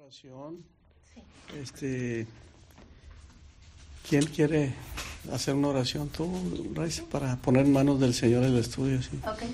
oración. ¿Quién quiere hacer una oración? Tú, Raiza, para poner en manos del Señor el estudio. Sí. Okay.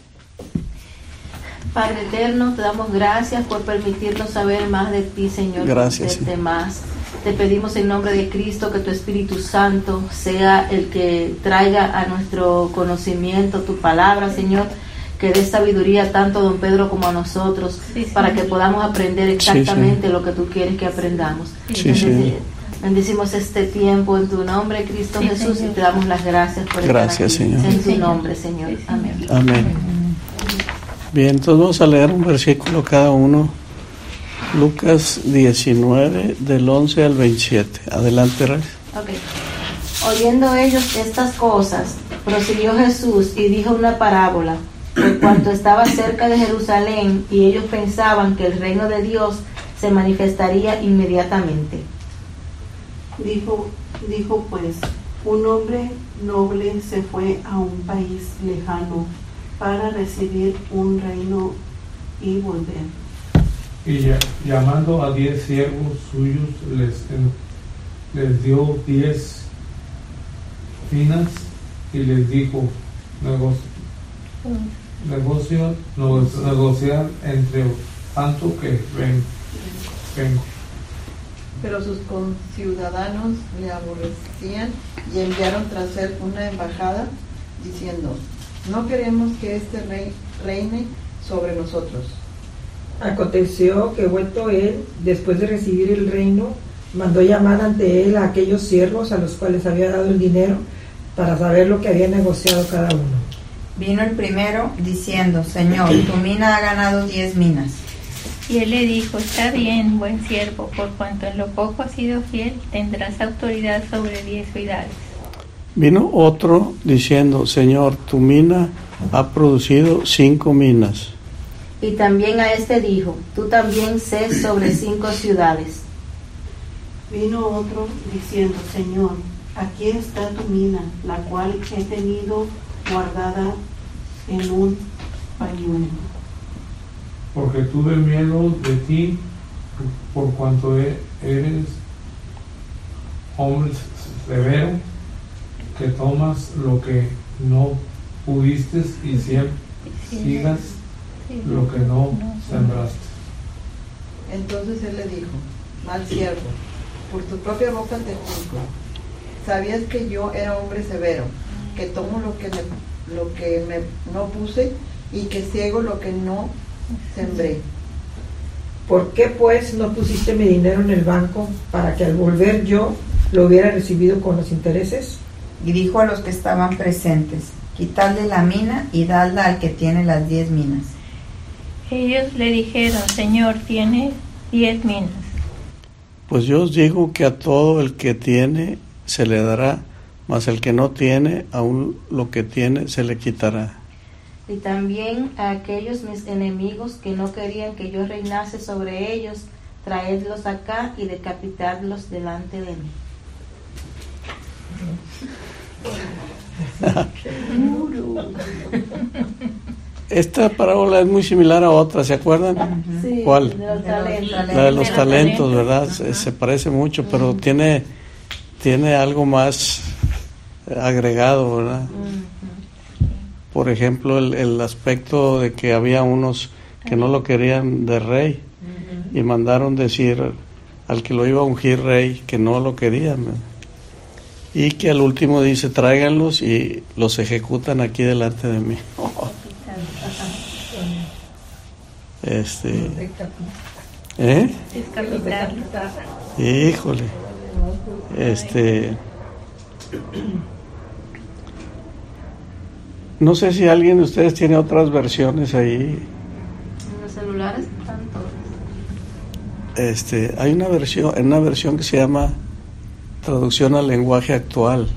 Padre eterno, te damos gracias por permitirnos saber más de ti, Señor. Gracias. Más. Te pedimos en nombre de Cristo que tu Espíritu Santo sea el que traiga a nuestro conocimiento tu palabra, Señor, que dé sabiduría tanto a don Pedro como a nosotros, para que podamos aprender exactamente lo que tú quieres que aprendamos. Bendecimos este tiempo en tu nombre, Cristo Jesús, y te damos las gracias por estar aquí. Señor. En tu nombre, Señor. Amén. Amén. Bien, entonces vamos a leer un versículo cada uno. Lucas 19, del 11 al 27. Adelante, Rey. Okay. Oyendo ellos estas cosas, prosiguió Jesús y dijo una parábola, por cuanto estaba cerca de Jerusalén y ellos pensaban que el reino de Dios se manifestaría inmediatamente. Dijo pues, un hombre noble se fue a un país lejano para recibir un reino y volver. Y llamando a 10 siervos suyos, les dio 10 minas y les dijo: negociar entre tanto que vengo. Pero sus conciudadanos le aborrecían y enviaron tras él una embajada diciendo: no queremos que este rey reine sobre nosotros. Aconteció que, vuelto él, después de recibir el reino, mandó llamar ante él a aquellos siervos a los cuales había dado el dinero, para saber lo que había negociado cada uno. Vino el primero diciendo: Señor, tu mina ha ganado 10 minas. Y él le dijo: está bien, buen siervo, por cuanto en lo poco has sido fiel, tendrás autoridad sobre 10 ciudades. Vino otro diciendo: Señor, tu mina ha producido 5 minas. Y también a este dijo: tú también sé sobre 5 ciudades. Vino otro diciendo: Señor, aquí está tu mina, la cual he tenido guardada en un pañuelo. Porque tuve miedo de ti, por cuanto eres hombre severo, que tomas lo que no pudiste y sigas lo que no sembraste. Entonces él le dijo: mal siervo, por tu propia boca te juzgo. Sabías que yo era hombre severo, que tomo lo que no puse y que ciego lo que no sembré. ¿Por qué pues no pusiste mi dinero en el banco, para que al volver yo lo hubiera recibido con los intereses? Y dijo a los que estaban presentes: quitadle la mina y dadla al que tiene las 10 minas. Ellos le dijeron: Señor, tiene 10 minas. Pues yo os digo que a todo el que tiene se le dará, mas el que no tiene, aún lo que tiene se le quitará. Y también a aquellos mis enemigos que no querían que yo reinase sobre ellos, traedlos acá y decapitadlos delante de mí. Esta parábola es muy similar a otra, ¿se acuerdan? Sí, ¿Cuál? De los talentos. La de los talentos, ¿verdad? Se parece mucho, pero tiene algo más agregado, ¿verdad? Por ejemplo, el aspecto de que había unos que no lo querían de rey y mandaron decir al que lo iba a ungir rey que no lo querían, ¿verdad? Y que al último dice: tráiganlos y los ejecutan aquí delante de mí. Híjole. No sé si alguien de ustedes tiene otras versiones ahí. En los celulares están todos. Hay una versión que se llama Traducción al lenguaje actual.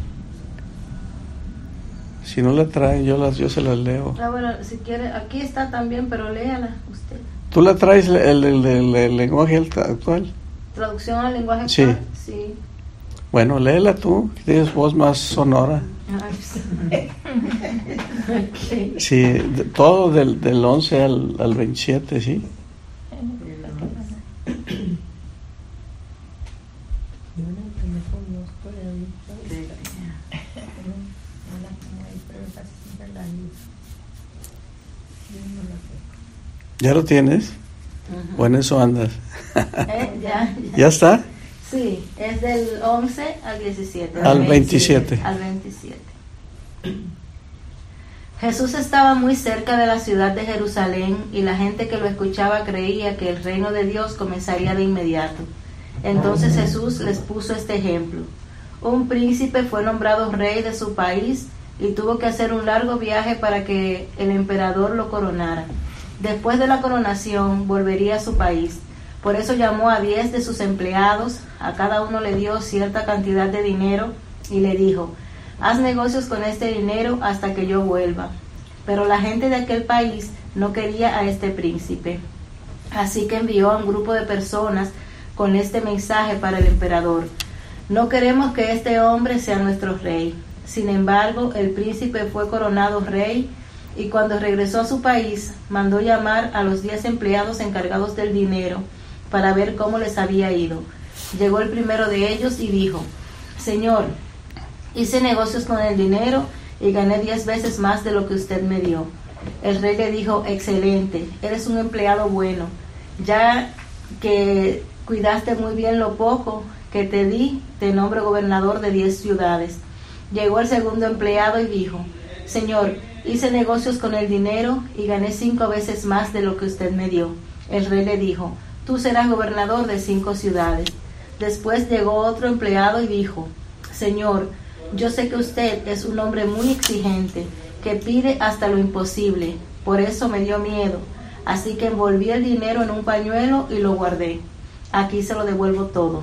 Si no la traen, yo se las leo. Bueno, si quiere, aquí está también, pero léala usted. ¿Tú la traes el lenguaje actual? ¿Traducción al lenguaje actual? Sí. Bueno, léela tú, que tienes voz más sonora. Okay. Sí, todo del 11 al 27, sí. eso no estoy ahorita. ¿Ya lo tienes? Ujú. Bueno, eso andas. Ya. ¿Ya está? Sí, es del 11 al 17. Al 27. Al 27. Jesús estaba muy cerca de la ciudad de Jerusalén y la gente que lo escuchaba creía que el reino de Dios comenzaría de inmediato. Entonces Jesús les puso este ejemplo. Un príncipe fue nombrado rey de su país y tuvo que hacer un largo viaje para que el emperador lo coronara. Después de la coronación volvería a su país. Por eso llamó a 10 de sus empleados, a cada uno le dio cierta cantidad de dinero y le dijo: haz negocios con este dinero hasta que yo vuelva. Pero la gente de aquel país no quería a este príncipe. Así que envió a un grupo de personas con este mensaje para el emperador: no queremos que este hombre sea nuestro rey. Sin embargo, el príncipe fue coronado rey y cuando regresó a su país, mandó llamar a los 10 empleados encargados del dinero para ver cómo les había ido. Llegó el primero de ellos y dijo: Señor, hice negocios con el dinero y gané 10 veces más de lo que usted me dio. El rey le dijo: excelente, eres un empleado bueno. Ya que cuidaste muy bien lo poco que te di, te nombro gobernador de 10 ciudades. Llegó el segundo empleado y dijo: Señor, hice negocios con el dinero y gané 5 veces más de lo que usted me dio. El rey le dijo: tú serás gobernador de 5 ciudades. Después llegó otro empleado y dijo: Señor, yo sé que usted es un hombre muy exigente, que pide hasta lo imposible. Por eso me dio miedo. Así que envolví el dinero en un pañuelo y lo guardé. Aquí se lo devuelvo todo.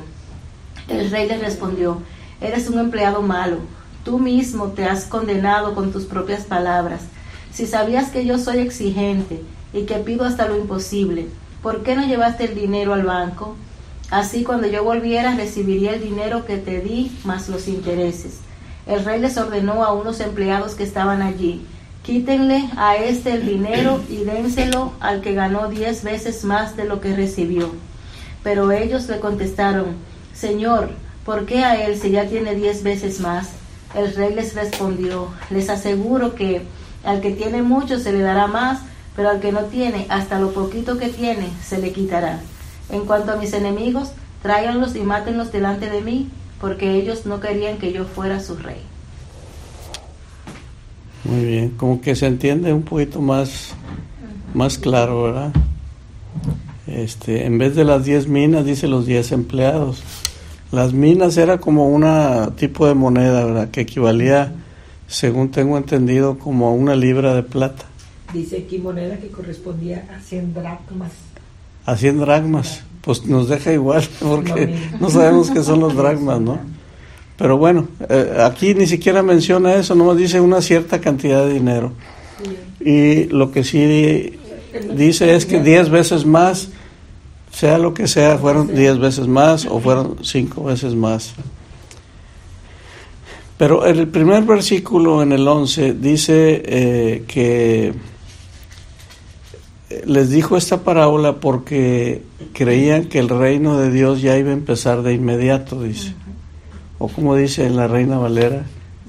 El rey le respondió: eres un empleado malo. Tú mismo te has condenado con tus propias palabras. Si sabías que yo soy exigente y que pido hasta lo imposible, ¿por qué no llevaste el dinero al banco? Así cuando yo volviera recibiría el dinero que te di más los intereses. El rey les ordenó a unos empleados que estaban allí: quítenle a este el dinero y dénselo al que ganó 10 veces más de lo que recibió. Pero ellos le contestaron: Señor, ¿por qué a él si ya tiene 10 veces más? El rey les respondió: les aseguro que al que tiene mucho se le dará más, pero al que no tiene, hasta lo poquito que tiene, se le quitará. En cuanto a mis enemigos, tráiganlos y mátenlos delante de mí, porque ellos no querían que yo fuera su rey. Muy bien, como que se entiende un poquito más claro, ¿verdad? En vez de las 10 minas, dice los 10 empleados. Las minas era como una tipo de moneda, ¿verdad? Que equivalía, según tengo entendido, como a 1 libra de plata. Dice aquí moneda que correspondía a 100 dracmas. A 100 dracmas. Pues nos deja igual, porque no sabemos qué son los dracmas, ¿no? Pero bueno, aquí ni siquiera menciona eso, nomás dice una cierta cantidad de dinero. Sí. Y lo que sí dice es que 10 veces más, sea lo que sea, fueron 10 veces más o fueron 5 veces más. Pero en el primer versículo, en el 11, dice que les dijo esta parábola porque creían que el reino de Dios ya iba a empezar de inmediato, dice. O como dice en la Reina Valera,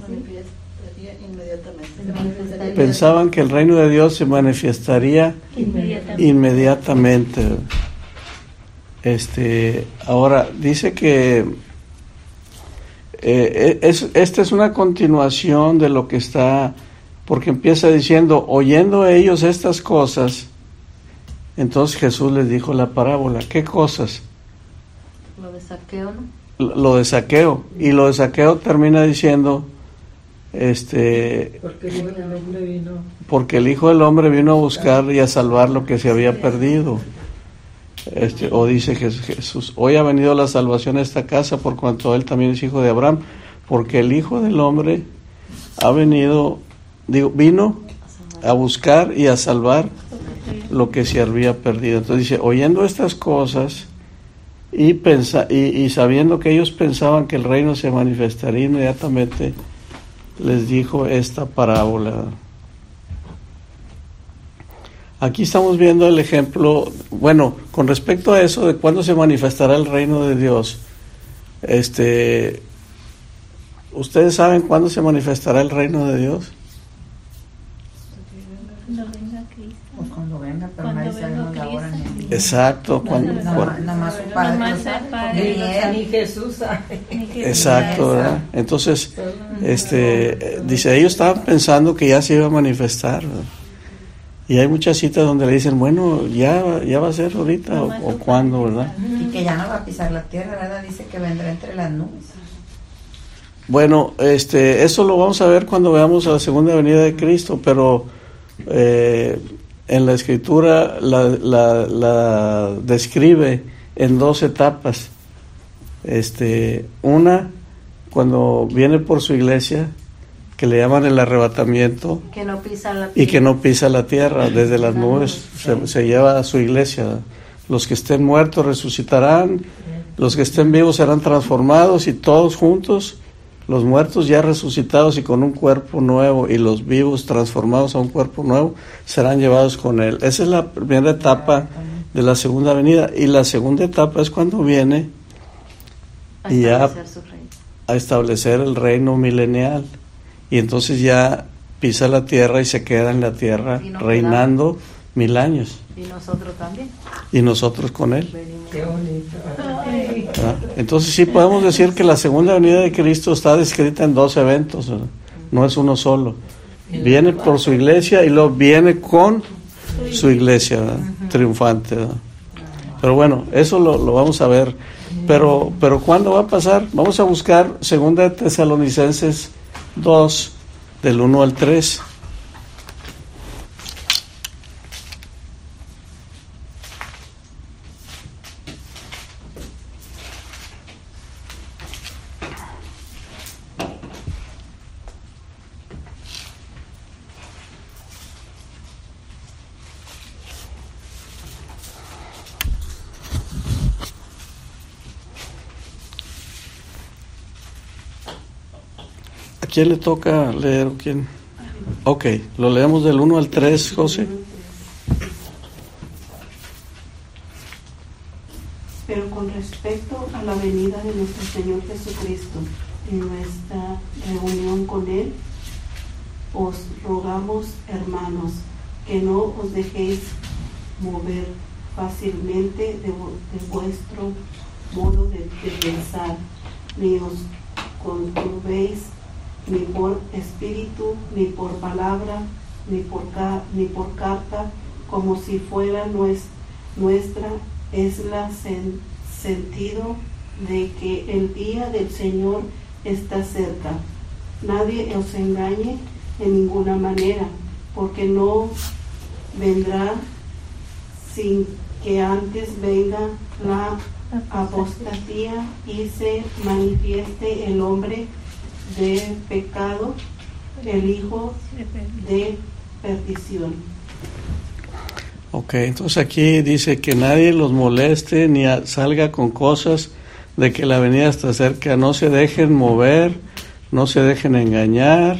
pensaban que el reino de Dios se manifestaría inmediatamente. Ahora dice que esta es una continuación de lo que está, porque empieza diciendo: oyendo ellos estas cosas, entonces Jesús les dijo la parábola. ¿Qué cosas? Lo de Zaqueo, ¿no? Lo de Zaqueo. Y lo de Zaqueo termina diciendo, porque el Hijo del Hombre vino a buscar y a salvar lo que se había perdido. O dice Jesús: hoy ha venido la salvación a esta casa, por cuanto él también es hijo de Abraham, porque el Hijo del Hombre ha vino a buscar y a salvar lo que se había perdido. Entonces dice: oyendo estas cosas y sabiendo que ellos pensaban que el reino se manifestaría inmediatamente, les dijo esta parábola. Aquí estamos viendo el ejemplo, bueno, con respecto a eso de cuándo se manifestará el reino de Dios. ¿Ustedes saben cuándo se manifestará el reino de Dios? Cuando venga Cristo. Pues cuando venga, pero Cuando nadie venga sabemos la hora ni el día. Exacto, Nada más su padre. Nomás el Padre. Ni él. Ni Jesús sabe. exacto, ¿verdad? Entonces, dice, ellos estaban pensando que ya se iba a manifestar, ¿verdad? Y hay muchas citas donde le dicen, bueno, ya va a ser ahorita o cuándo, ¿verdad? Y que ya no va a pisar la tierra, ¿verdad? Dice que vendrá entre las nubes. Bueno, eso lo vamos a ver cuando veamos a la segunda venida de Cristo, pero en la Escritura la describe en 2 etapas. Una, cuando viene por su iglesia, que le llaman el arrebatamiento, Que no pisa la y que no pisa la tierra, desde las nubes se lleva a su iglesia. Los que estén muertos resucitarán, los que estén vivos serán transformados, y todos juntos, los muertos ya resucitados y con un cuerpo nuevo, y los vivos transformados a un cuerpo nuevo, serán llevados con él. Esa es la primera etapa de la segunda venida, y la segunda etapa es cuando viene a y ya establecer su reino. a establecer el reino milenial, y entonces ya pisa la tierra y se queda en la tierra Y nos reinando 1000 años, Y nosotros también. y nosotros con él. Venimos. Qué bonito. ¿verdad? Entonces sí podemos decir que la segunda venida de Cristo está descrita en 2 eventos, ¿verdad? No es uno solo. Viene por su iglesia y luego viene con su iglesia, ¿verdad? Triunfante, ¿verdad? Pero bueno, eso lo vamos a ver. Pero ¿cuándo va a pasar? Vamos a buscar 2 de Tesalonicenses 2, del 1 al 3. ¿A quién le toca leer? ¿Quién? Ok, lo leemos del 1 al 3, José. Pero con respecto a la venida de nuestro Señor Jesucristo y nuestra reunión con Él, os rogamos, hermanos, que no os dejéis mover fácilmente de vuestro modo de pensar, ni os conturbéis ni por espíritu, ni por palabra, ni por carta, como si fuera nuestra, es la sentido de que el día del Señor está cerca. Nadie os engañe en ninguna manera, porque no vendrá sin que antes venga la apostasía y se manifieste el hombre de pecado, el hijo de perdición. Ok, entonces aquí dice que nadie los moleste ni salga con cosas de que la venida está cerca. No se dejen mover, no se dejen engañar,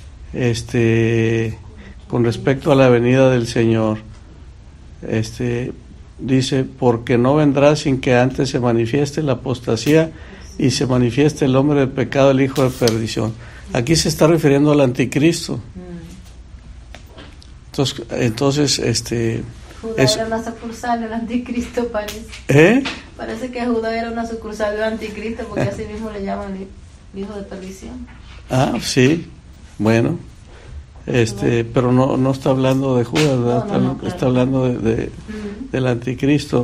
con respecto a la venida del Señor. Dice, porque no vendrá sin que antes se manifieste la apostasía y se manifieste el hombre de pecado, el hijo de perdición. Aquí se está refiriendo al anticristo. Entonces Judá era una sucursal del anticristo, parece. Parece que Judá era una sucursal del anticristo, porque así mismo le llaman el hijo de perdición. Ah, sí, bueno, pero no está hablando de Judas, ¿verdad? No, claro. Está hablando del anticristo.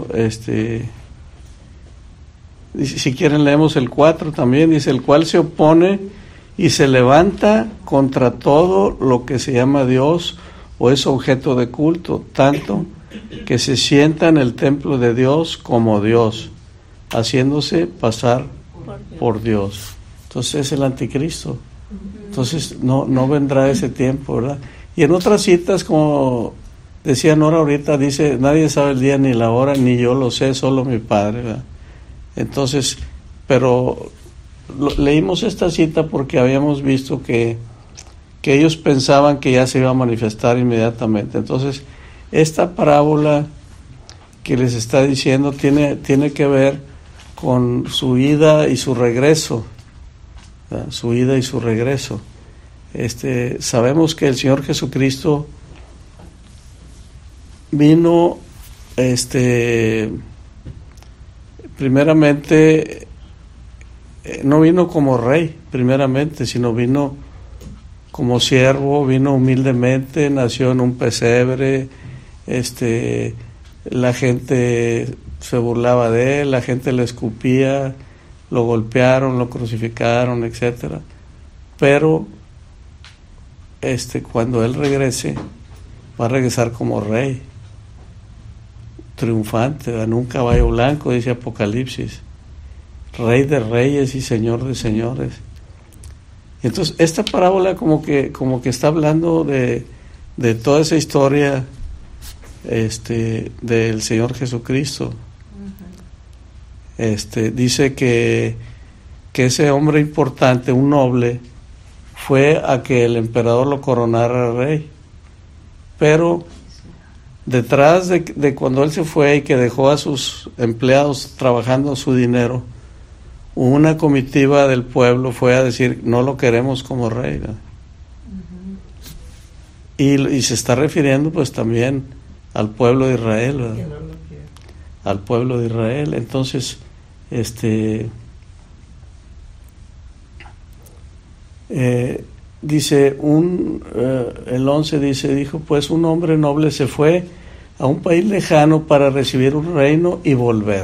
Si quieren leemos el 4 también, dice, el cual se opone y se levanta contra todo lo que se llama Dios o es objeto de culto, tanto que se sienta en el templo de Dios como Dios, haciéndose pasar por Dios. Entonces es el anticristo. Entonces no vendrá ese tiempo, ¿verdad? Y en otras citas, como decía Nora ahorita, dice, nadie sabe el día ni la hora, ni yo lo sé, solo mi Padre, ¿verdad? Entonces, pero leímos esta cita porque habíamos visto que ellos pensaban que ya se iba a manifestar inmediatamente. Entonces, esta parábola que les está diciendo tiene que ver con su ida y su regreso, ¿verdad? Su ida y su regreso. Sabemos que el Señor Jesucristo vino, primeramente, no vino como rey, primeramente, sino vino como siervo, vino humildemente, nació en un pesebre, la gente se burlaba de él, la gente le escupía, lo golpearon, lo crucificaron, etcétera. Pero cuando él regrese, va a regresar como rey, triunfante, en un caballo blanco, dice Apocalipsis, rey de reyes y señor de señores. Entonces esta parábola como que está hablando de toda esa historia del Señor Jesucristo. Dice que ese hombre importante, un noble, fue a que el emperador lo coronara rey, pero detrás de cuando él se fue y que dejó a sus empleados trabajando su dinero, una comitiva del pueblo fue a decir, no lo queremos como rey, ¿no? Y se está refiriendo pues también al pueblo de Israel, ¿verdad? Al pueblo de Israel. Entonces dice el 11 dijo, pues un hombre noble se fue a un país lejano para recibir un reino y volver.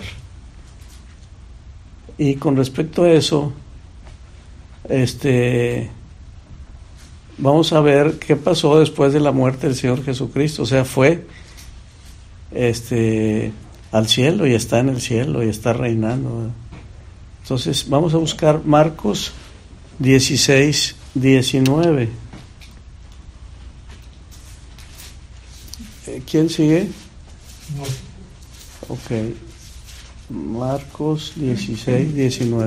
Y con respecto a eso, vamos a ver qué pasó después de la muerte del Señor Jesucristo. O sea, fue al cielo y está en el cielo y está reinando, ¿verdad? Entonces vamos a buscar Marcos 16, 19. ¿Quién sigue? No. Ok. Marcos 16, 19.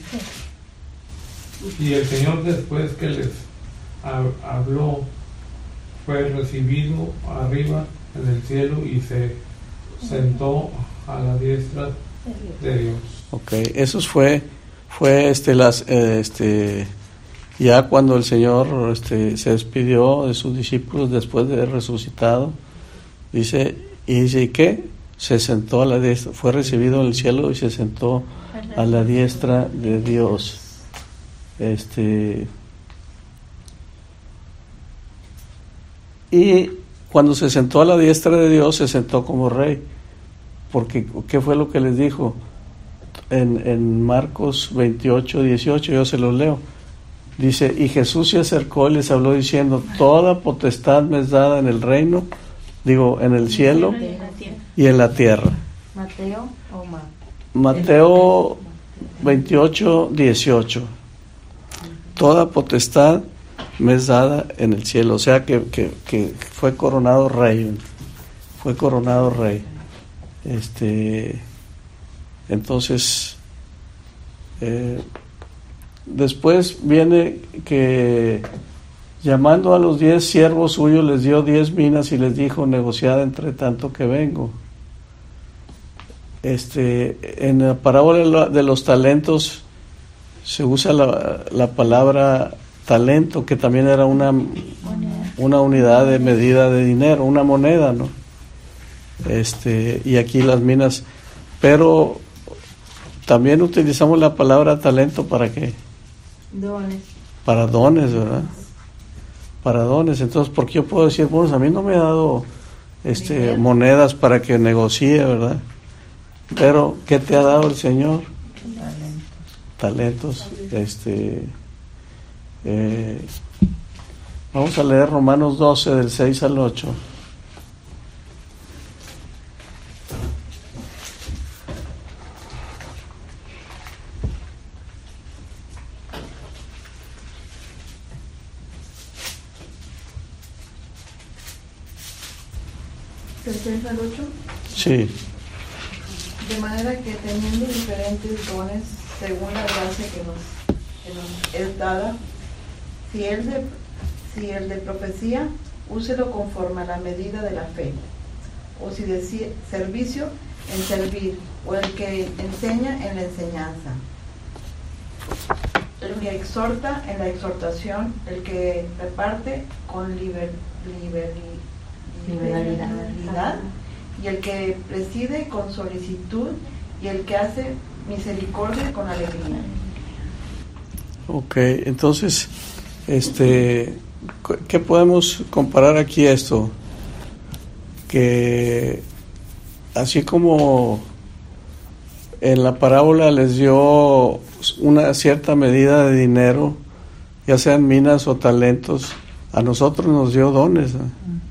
Y el Señor, después que les habló, fue recibido arriba en el cielo y se sentó a la diestra de Dios. Ok, eso fue ya cuando el Señor se despidió de sus discípulos después de haber resucitado. Dice, ¿y qué? Se sentó a la diestra, fue recibido en el cielo y se sentó a la diestra de Dios. Y cuando se sentó a la diestra de Dios, se sentó como rey. Porque, ¿qué fue lo que les dijo? En Marcos 28, 18, yo se los leo. Dice, y Jesús se acercó y les habló diciendo, toda potestad me es dada en el reino, en el cielo y en la tierra. Mateo o Mateo 28, 18. Toda potestad me es dada en el cielo. O sea que fue coronado rey. Fue coronado rey. Entonces, después viene que llamando a los 10 siervos suyos les dio 10 minas y les dijo, negociad entre tanto que vengo. En la parábola de los talentos se usa la palabra talento, que también era una unidad de medida de dinero, una moneda, ¿no? Y aquí las minas, pero también utilizamos la palabra talento ¿para qué? Dones. Para dones, ¿verdad? Para dones. Entonces, ¿por qué yo puedo decir, bueno, a mí no me ha dado monedas para que negocie, ¿verdad? Pero, ¿qué te ha dado el Señor? Talentos. Vamos a leer Romanos 12, del 6 al 8. ¿Del 6 al 8? Sí. De manera que teniendo diferentes dones según la gracia que nos es dada, si el de profecía, úselo conforme a la medida de la fe, o si de servicio, en servir, o el que enseña en la enseñanza, el que exhorta en la exhortación, el que reparte con liberalidad, y el que preside con solicitud, y el que hace misericordia con alegría. Ok, entonces, ¿qué podemos comparar aquí esto? Que así como en la parábola les dio una cierta medida de dinero, ya sean minas o talentos, a nosotros nos dio dones, ¿no?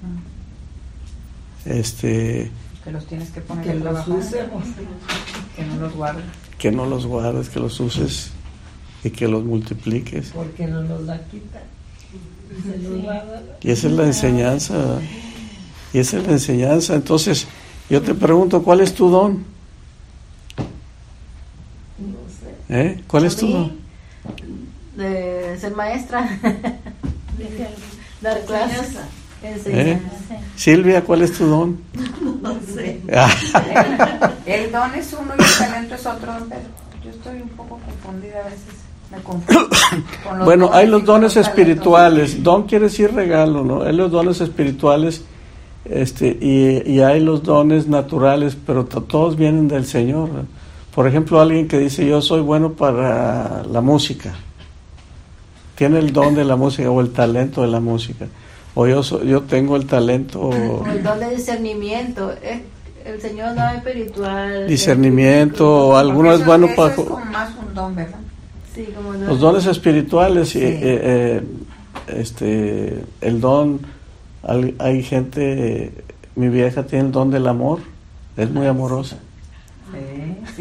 Que los tienes que poner Que los usemos. que no los guardes. Que no los guardes, que los uses y que los multipliques. Porque no nos la quitan. Se los guarda. Y esa es la enseñanza, ¿verdad? Y esa es la enseñanza. Entonces, yo te pregunto, ¿cuál es tu don? No sé. ¿Cuál es tu don? De ser maestra, dar clases, ¿Eh? Silvia, ¿cuál es tu don? No sé. El don es uno y el talento es otro, don Pedro. Yo estoy un poco confundida a veces. Me confundo con los Bueno, dones hay los y con dones los espirituales. Don quiere decir regalo, ¿no? Hay los dones espirituales, y hay los dones naturales, pero todos vienen del Señor, ¿no? Por ejemplo, alguien que dice, yo soy bueno para la música, tiene el don de la música o el talento de la música, o yo tengo el talento, o el don de discernimiento. El Señor da espiritual, discernimiento, o Porque alguno es eso bueno es para como más un don, ¿verdad? sí, como los dones espirituales. Sí. El don, hay gente, mi vieja tiene el don del amor, es muy amorosa. Sí.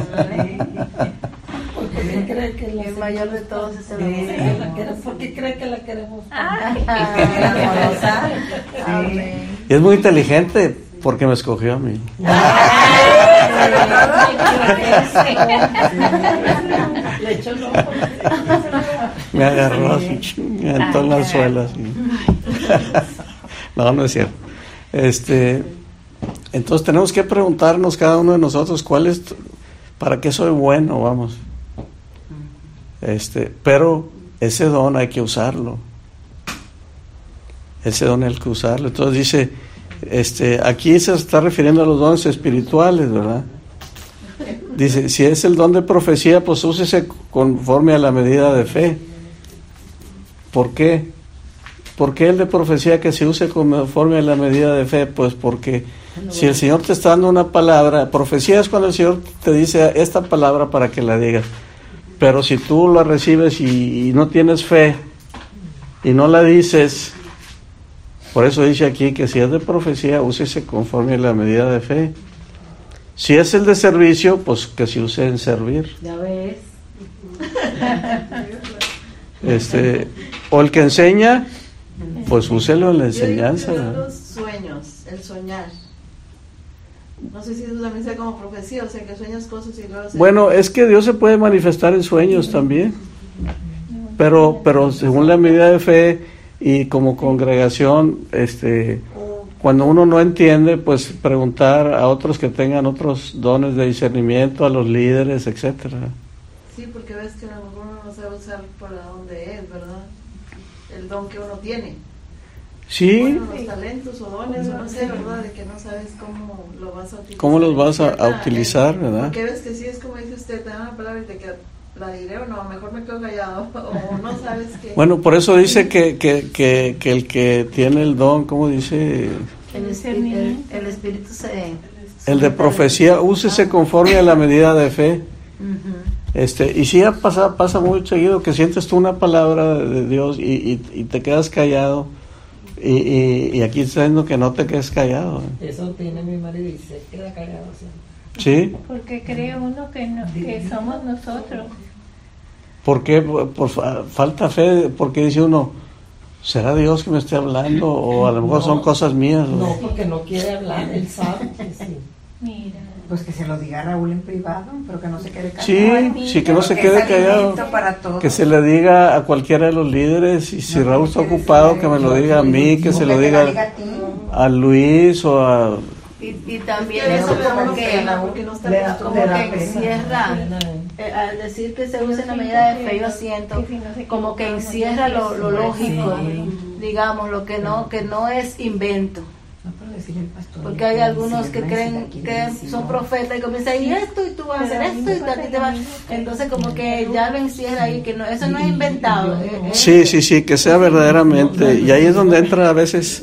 ¿Por qué cree que la el mayor de todos es el amor. ¿Por qué cree que la queremos? Amorosa. Amén. Y es muy inteligente porque me escogió a mí. Le echó el ojo. Me agarró así, me aventó en las suelas. No es cierto. Entonces tenemos que preguntarnos cada uno de nosotros para qué soy bueno, vamos. Pero ese don hay que usarlo. Ese don hay que usarlo. Entonces dice, aquí se está refiriendo a los dones espirituales, ¿verdad? Dice, si es el don de profecía, pues úsese conforme a la medida de fe. ¿Por qué? ¿Por qué el de profecía que se use conforme a la medida de fe? Pues porque si el Señor te está dando una palabra, profecía es cuando el Señor te dice esta palabra para que la digas. Pero si tú la recibes y no tienes fe y no la dices, por eso dice aquí que si es de profecía, úsese conforme a la medida de fe. Si es el de servicio, pues que se use en servir. Ya ves. O el que enseña, pues úselo en la enseñanza. Yo digo que los sueños, el soñar. No sé si eso también sea como profecía, o sea, que sueñas cosas y luego... Bueno, es que Dios se puede manifestar en sueños también, pero según la medida de fe y como congregación, cuando uno no entiende, pues preguntar a otros que tengan otros dones de discernimiento, a los líderes, etcétera. Sí, porque ves que a lo mejor uno no sabe usar para dónde es, ¿verdad? El don que uno tiene. Sí. Bueno, los talentos o dones, o no sé, ¿verdad? De que no sabes cómo lo vas a utilizar. ¿Cómo los vas a utilizar, verdad? Porque ves que sí es como dice usted, te dan una palabra y te queda, ¿la diré o no? Mejor me quedo callado, o no sabes qué. Bueno, por eso dice que el que tiene el don, ¿cómo dice? El espíritu El de profecía, úsese conforme a la medida de fe. Y sí pasa muy seguido que sientes tú una palabra de Dios y te quedas callado. Y aquí está diciendo que no te quedes callado. Eso tiene mi marido y se queda callado siempre. ¿Sí? Porque cree uno que somos nosotros. ¿Por qué? Por falta fe, porque dice uno, ¿será Dios que me esté hablando? O a lo mejor son cosas mías. No, porque no quiere hablar, él sabe que sí. Mira. Pues que se lo diga a Raúl en privado, pero que no se quede callado. Sí, que no se quede callado. Que se le diga a cualquiera de los líderes, y si Raúl está ocupado, que me lo diga a mí, que se lo diga a Luis o a Y también eso como que encierra, al decir que se usa en la medida de fe, yo siento como que encierra lo lógico, digamos, lo que no es invento. Porque hay algunos que creen que son profetas y comienzan y esto y tú vas a hacer esto y aquí te vas. Entonces como que ya lo encierra ahí, que no, eso no es inventado. Sí, que sea verdaderamente. Y ahí es donde entra a veces,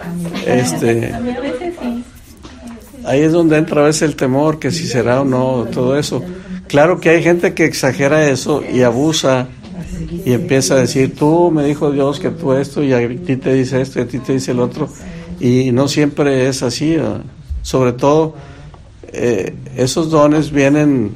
ahí es donde entra a veces el temor, que si será o no, todo eso. Claro que hay gente que exagera eso y abusa y empieza a decir, tú me dijo Dios que tú esto y a ti te dice esto y a ti te dice el otro. Y no siempre es así, ¿no? Sobre todo esos dones vienen,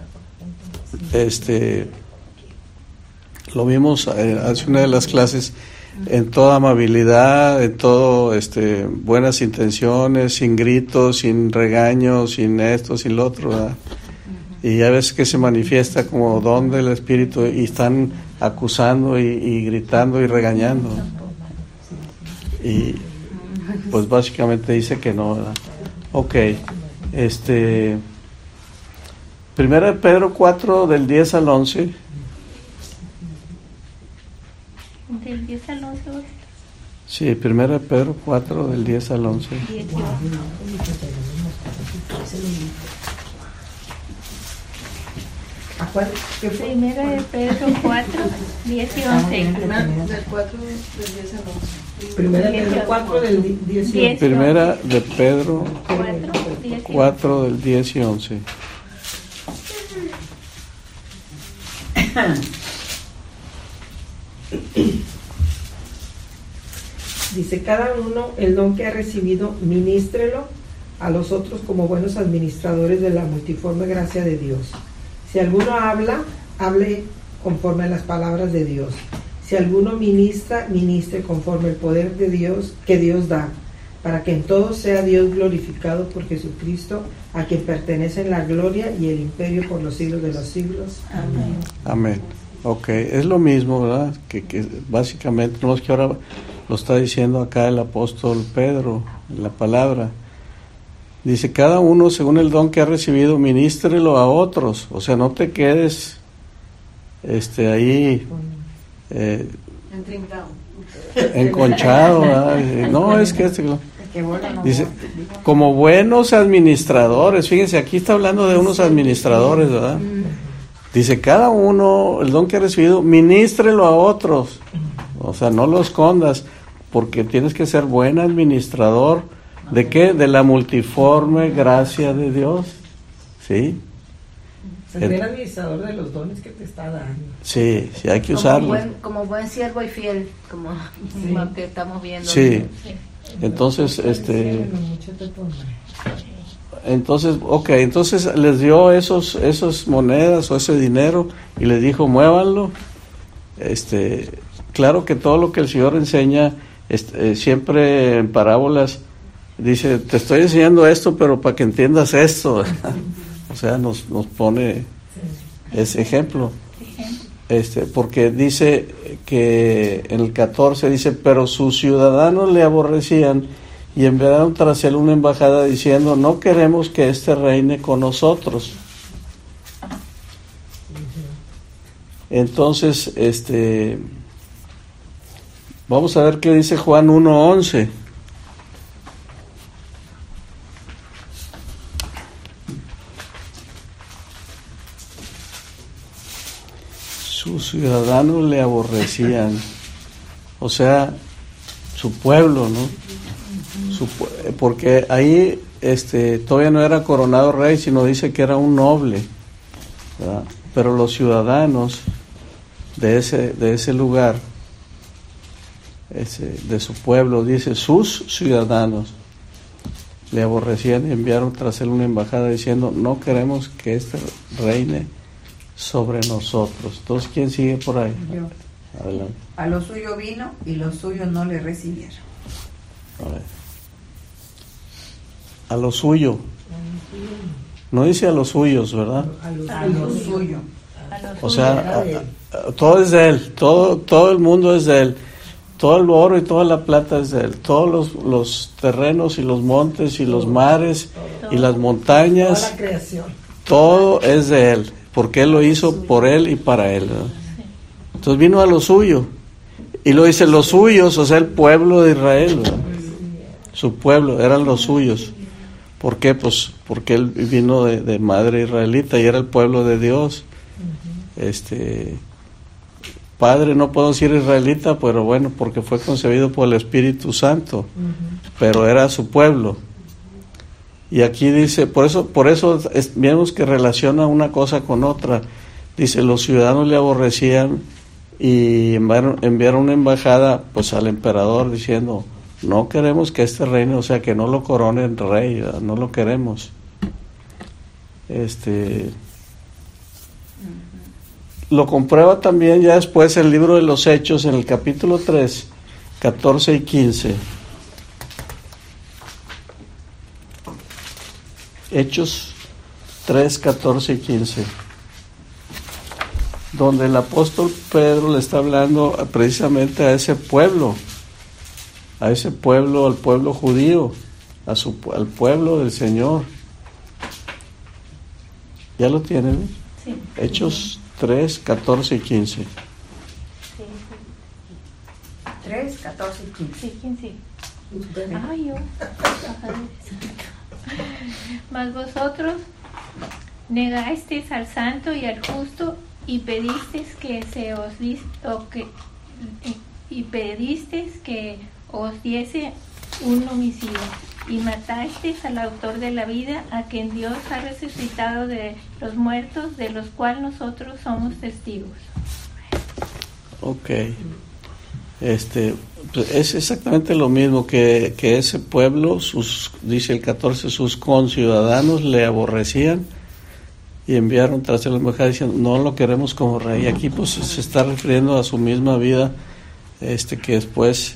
lo vimos hace una de las clases, en toda amabilidad, en todo buenas intenciones, sin gritos, sin regaños, sin esto, sin lo otro, ¿verdad? Y a veces que se manifiesta como don del Espíritu y están acusando y gritando y regañando. Y pues básicamente dice que no, ¿verdad? Ok, Primera de Pedro 4 del 10 al 11. Del 10 al 11. Sí, Primera de Pedro 4 del 10 al 11. Primera de Pedro 4, 10 y 11. Del 4 del 10 al 11. Primera de Pedro 4 del 10 y 11. Primera de Pedro 4 del 10 y 11. Dice, cada uno el don que ha recibido, ministrelo a los otros como buenos administradores de la multiforme gracia de Dios. Si alguno habla, hable conforme a las palabras de Dios. Si alguno ministra, ministre conforme al poder de Dios que Dios da, para que en todo sea Dios glorificado por Jesucristo, a quien pertenecen la gloria y el imperio por los siglos de los siglos. Amén. Amén. Ok, es lo mismo, ¿verdad? Que básicamente, no es que ahora lo está diciendo acá el apóstol Pedro en la palabra. Dice, cada uno según el don que ha recibido, ministrelo a otros. O sea, no te quedes ahí enconchado, ¿verdad? No, es que dice, como buenos administradores. Fíjense, aquí está hablando de unos administradores, ¿verdad? Dice, cada uno, el don que ha recibido, ministrelo a otros. O sea, no lo escondas, porque tienes que ser buen administrador. ¿De qué? De la multiforme gracia de Dios. ¿Sí? Ser el administrador de los dones que te está dando. Sí, hay que usarlo. Como buen siervo y fiel, como que estamos viendo. Sí. Entonces, entonces les dio esos monedas o ese dinero y les dijo, muévanlo. Claro que todo lo que el Señor enseña, siempre en parábolas, dice, te estoy enseñando esto, pero para que entiendas esto. O sea, nos pone ese ejemplo. Porque dice que en el 14 dice, pero sus ciudadanos le aborrecían y enviaron tras él una embajada diciendo, no queremos que éste reine con nosotros. Entonces, vamos a ver qué dice Juan 1:11. Sus ciudadanos le aborrecían, o sea, su pueblo, ¿no? Porque ahí todavía no era coronado rey, sino dice que era un noble, ¿verdad? Pero los ciudadanos de ese lugar, de su pueblo, dice, sus ciudadanos le aborrecían y enviaron tras él una embajada diciendo, no queremos que este reine sobre nosotros. Entonces, ¿quién sigue por ahí? Yo. Adelante. A lo suyo vino y los suyos no le recibieron. A ver. A lo suyo. No dice a los suyos, ¿verdad? A lo suyo. O sea, todo es de él, todo el mundo es de él. Todo el oro y toda la plata es de Él. Todos los terrenos y los montes y los mares y las montañas. Toda la creación. Todo es de Él, porque Él lo hizo por Él y para Él, ¿verdad? Entonces vino a lo suyo. Y lo dice los suyos, o sea, el pueblo de Israel, ¿verdad? Su pueblo, eran los suyos. ¿Por qué? Pues porque Él vino de madre israelita y era el pueblo de Dios. Padre, no puedo decir israelita, pero bueno, porque fue concebido por el Espíritu Santo, pero era su pueblo. Y aquí dice, por eso vemos que relaciona una cosa con otra. Dice, los ciudadanos le aborrecían y enviaron una embajada pues al emperador diciendo, no queremos que este reino, o sea, que no lo coronen rey, no lo queremos. Lo comprueba también ya después el libro de los Hechos en el capítulo 3, 14 y 15. Hechos 3, 14 y 15. Donde el apóstol Pedro le está hablando precisamente a ese pueblo, al pueblo judío, al pueblo del Señor. ¿Ya lo tienen? Sí. Hechos 3, 14 y 15. Sí. 3, 14 y 15. Sí, 15. Ay, yo. Mas vosotros negasteis al santo y al justo y pedisteis que os diese un homicidio y matasteis al autor de la vida, a quien Dios ha resucitado de los muertos, de los cuales nosotros somos testigos. Ok. Pues es exactamente lo mismo que ese pueblo, dice el 14, sus conciudadanos le aborrecían y enviaron tras él la embajada diciendo, no lo queremos como rey. Aquí pues se está refiriendo a su misma vida, que después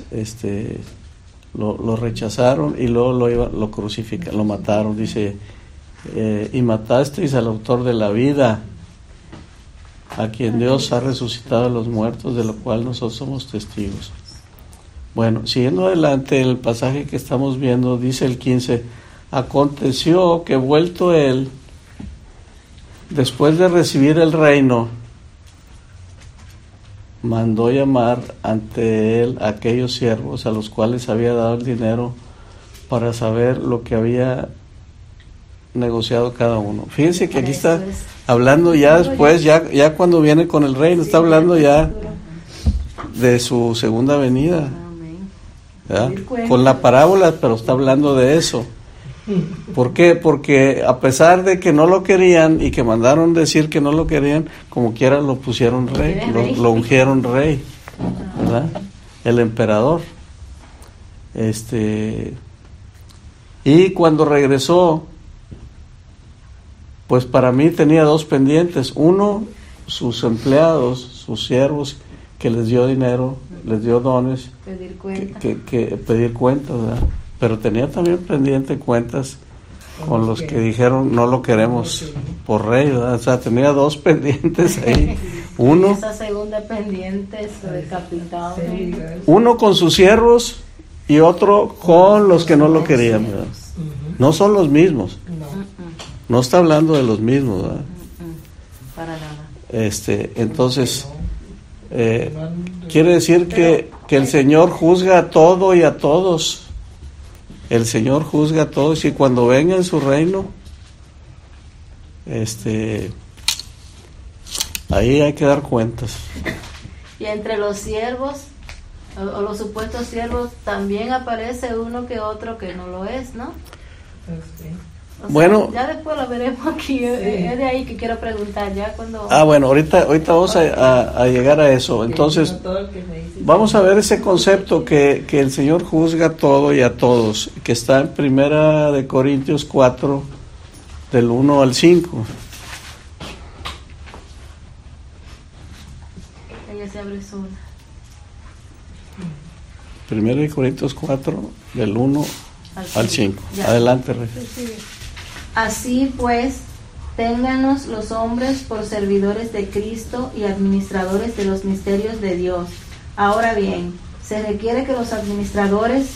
lo rechazaron y luego lo crucificaron, lo mataron. Dice, y matasteis al autor de la vida, a quien Dios ha resucitado de los muertos, de lo cual nosotros somos testigos. Bueno, siguiendo adelante el pasaje que estamos viendo, dice el 15, aconteció que vuelto él, después de recibir el reino, mandó llamar ante él a aquellos siervos a los cuales había dado el dinero para saber lo que había negociado cada uno. Fíjense que aquí está hablando ya después, ya cuando viene con el reino, está hablando ya de su segunda venida, ¿verdad? Con la parábola, pero está hablando de eso. ¿Por qué? Porque a pesar de que no lo querían y que mandaron decir que no lo querían, como quiera lo pusieron rey, lo ungieron rey, ¿verdad? El emperador. Y cuando regresó, pues para mí tenía dos pendientes. Uno, sus empleados, sus siervos, que les dio dinero, les dio dones, Pedir cuenta. que pedir cuentas, ¿verdad? Pero tenía también pendiente cuentas con los que dijeron no lo queremos por rey, ¿verdad? O sea, tenía dos pendientes ahí. Uno, Esa segunda pendiente es decapitado. uno con sus siervos y otro con los que no lo querían, ¿verdad? No son los mismos. No está hablando de los mismos, ¿verdad? Para nada. Entonces, quiere decir que el Señor juzga a todo y a todos. El Señor juzga a todos y cuando venga en su reino, ahí hay que dar cuentas. Y entre los siervos o los supuestos siervos también aparece uno que otro que no lo es, ¿no? O sea, bueno, ya después lo veremos aquí. Sí. Es de ahí que quiero preguntar ya cuando. Bueno, ahorita vamos a llegar a eso. Entonces, vamos a ver ese concepto que el Señor juzga todo y a todos, que está en 1 de Corintios 4 del 1 al 5. Ella se abre sola. 1 de Corintios 4 del 1 al 5. Adelante, Rey. Así pues, ténganos los hombres por servidores de Cristo y administradores de los misterios de Dios. Ahora bien, Se requiere que los administradores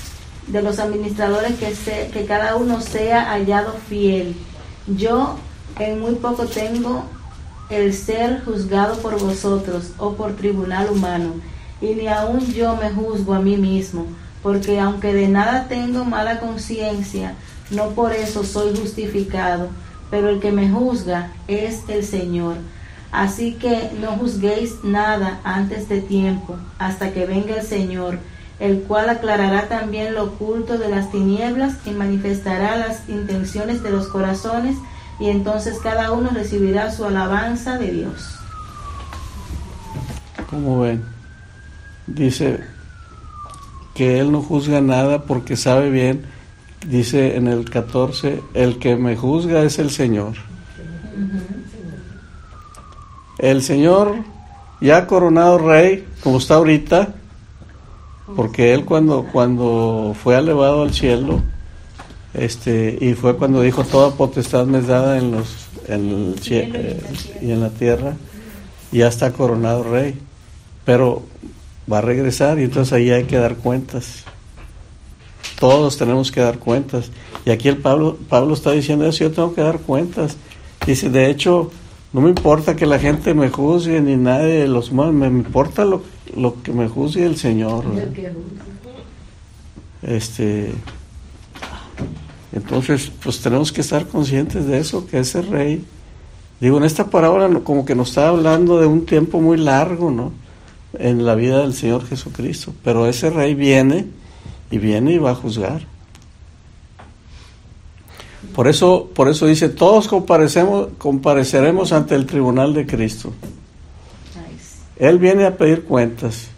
que cada uno sea hallado fiel. Yo en muy poco tengo el ser juzgado por vosotros o por tribunal humano, y ni aun yo me juzgo a mí mismo, porque aunque de nada tengo mala conciencia, no por eso soy justificado, pero el que me juzga es el Señor. Así que no juzguéis nada antes de tiempo, hasta que venga el Señor, el cual aclarará también lo oculto de las tinieblas y manifestará las intenciones de los corazones, y entonces cada uno recibirá su alabanza de Dios. ¿Cómo ven? Dice que Él no juzga nada porque sabe bien, dice en el 14, el que me juzga es el Señor. El Señor ya coronado rey, como está ahorita, porque Él cuando fue elevado al cielo, y fue cuando dijo toda potestad me es dada en el cielo y en la tierra, ya está coronado rey, pero va a regresar y entonces ahí hay que dar cuentas. Todos tenemos que dar cuentas, y aquí Pablo está diciendo eso: yo tengo que dar cuentas. Dice, de hecho, no me importa que la gente me juzgue ni nadie de los humanos, me importa lo que me juzgue el Señor. Entonces, pues tenemos que estar conscientes de eso, que ese rey, digo, en esta parábola como que nos está hablando de un tiempo muy largo, ¿no?, en la vida del Señor Jesucristo, pero ese rey viene y va a juzgar. Por eso dice, todos compareceremos ante el tribunal de Cristo. Él viene a pedir cuentas.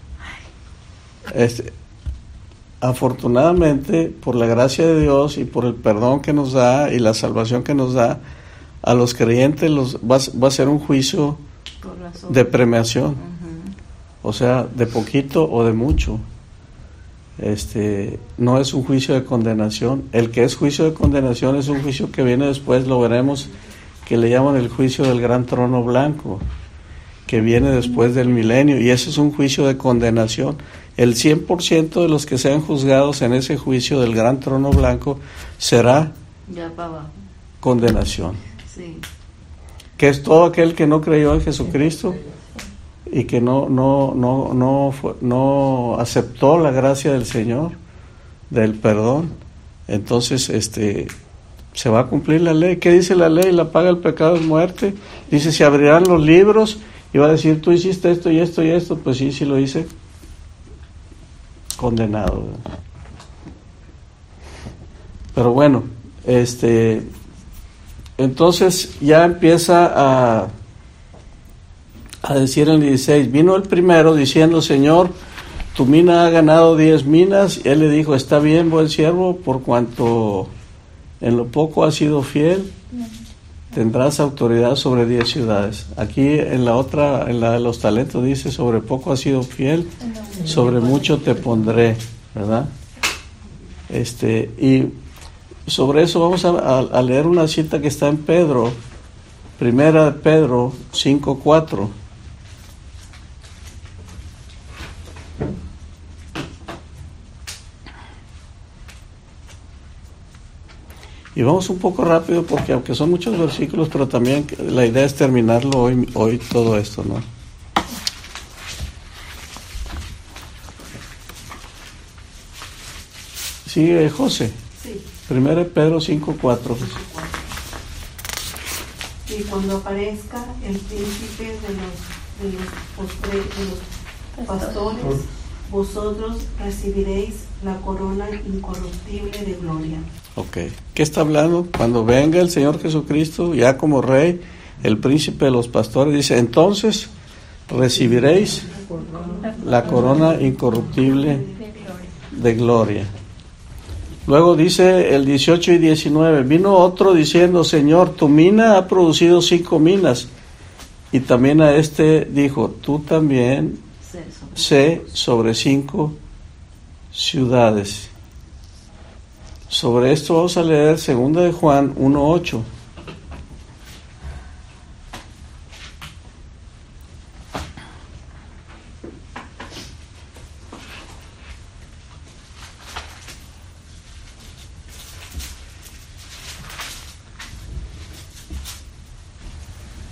Afortunadamente, por la gracia de Dios y por el perdón que nos da y la salvación que nos da, a los creyentes va a ser un juicio de premiación. O sea, de poquito o de mucho. No es un juicio de condenación. El que es juicio de condenación es un juicio que viene después, lo veremos, que le llaman el juicio del gran trono blanco, que viene después del milenio, y ese es un juicio de condenación. El 100% de los que sean juzgados en ese juicio del gran trono blanco será condenación. Sí. Que es todo aquel que no creyó en Jesucristo y que no aceptó la gracia del Señor, del perdón. Entonces se va a cumplir la ley. ¿Qué dice la ley? La paga del pecado es muerte. Dice, se abrirán los libros y va a decir, tú hiciste esto y esto y esto. Pues sí lo hice, condenado. Pero bueno, entonces ya empieza a decir en el 16, vino el primero diciendo, Señor, tu mina ha ganado 10 minas, y él le dijo, está bien, buen siervo, por cuanto en lo poco has sido fiel, tendrás autoridad sobre 10 ciudades. Aquí en la de los talentos dice, sobre poco has sido fiel, sobre mucho te pondré, ¿verdad? Y sobre eso vamos a leer una cita que está en Pedro, primera de Pedro 5:4. Y vamos un poco rápido porque aunque son muchos versículos, pero también la idea es terminarlo hoy todo esto, ¿no? Sigue José. Sí. 1 Pedro 5:4. Y cuando aparezca el príncipe de los pastores, vosotros recibiréis la corona incorruptible de gloria. Ok. ¿Qué está hablando? Cuando venga el Señor Jesucristo, ya como Rey, el príncipe de los pastores, dice, entonces recibiréis la corona incorruptible de gloria. Luego dice el 18 y 19, vino otro diciendo, Señor, tu mina ha producido 5 minas. Y también a este dijo, tú también sé sobre 5 ciudades. Sobre esto vamos a leer 2 de Juan 1:8.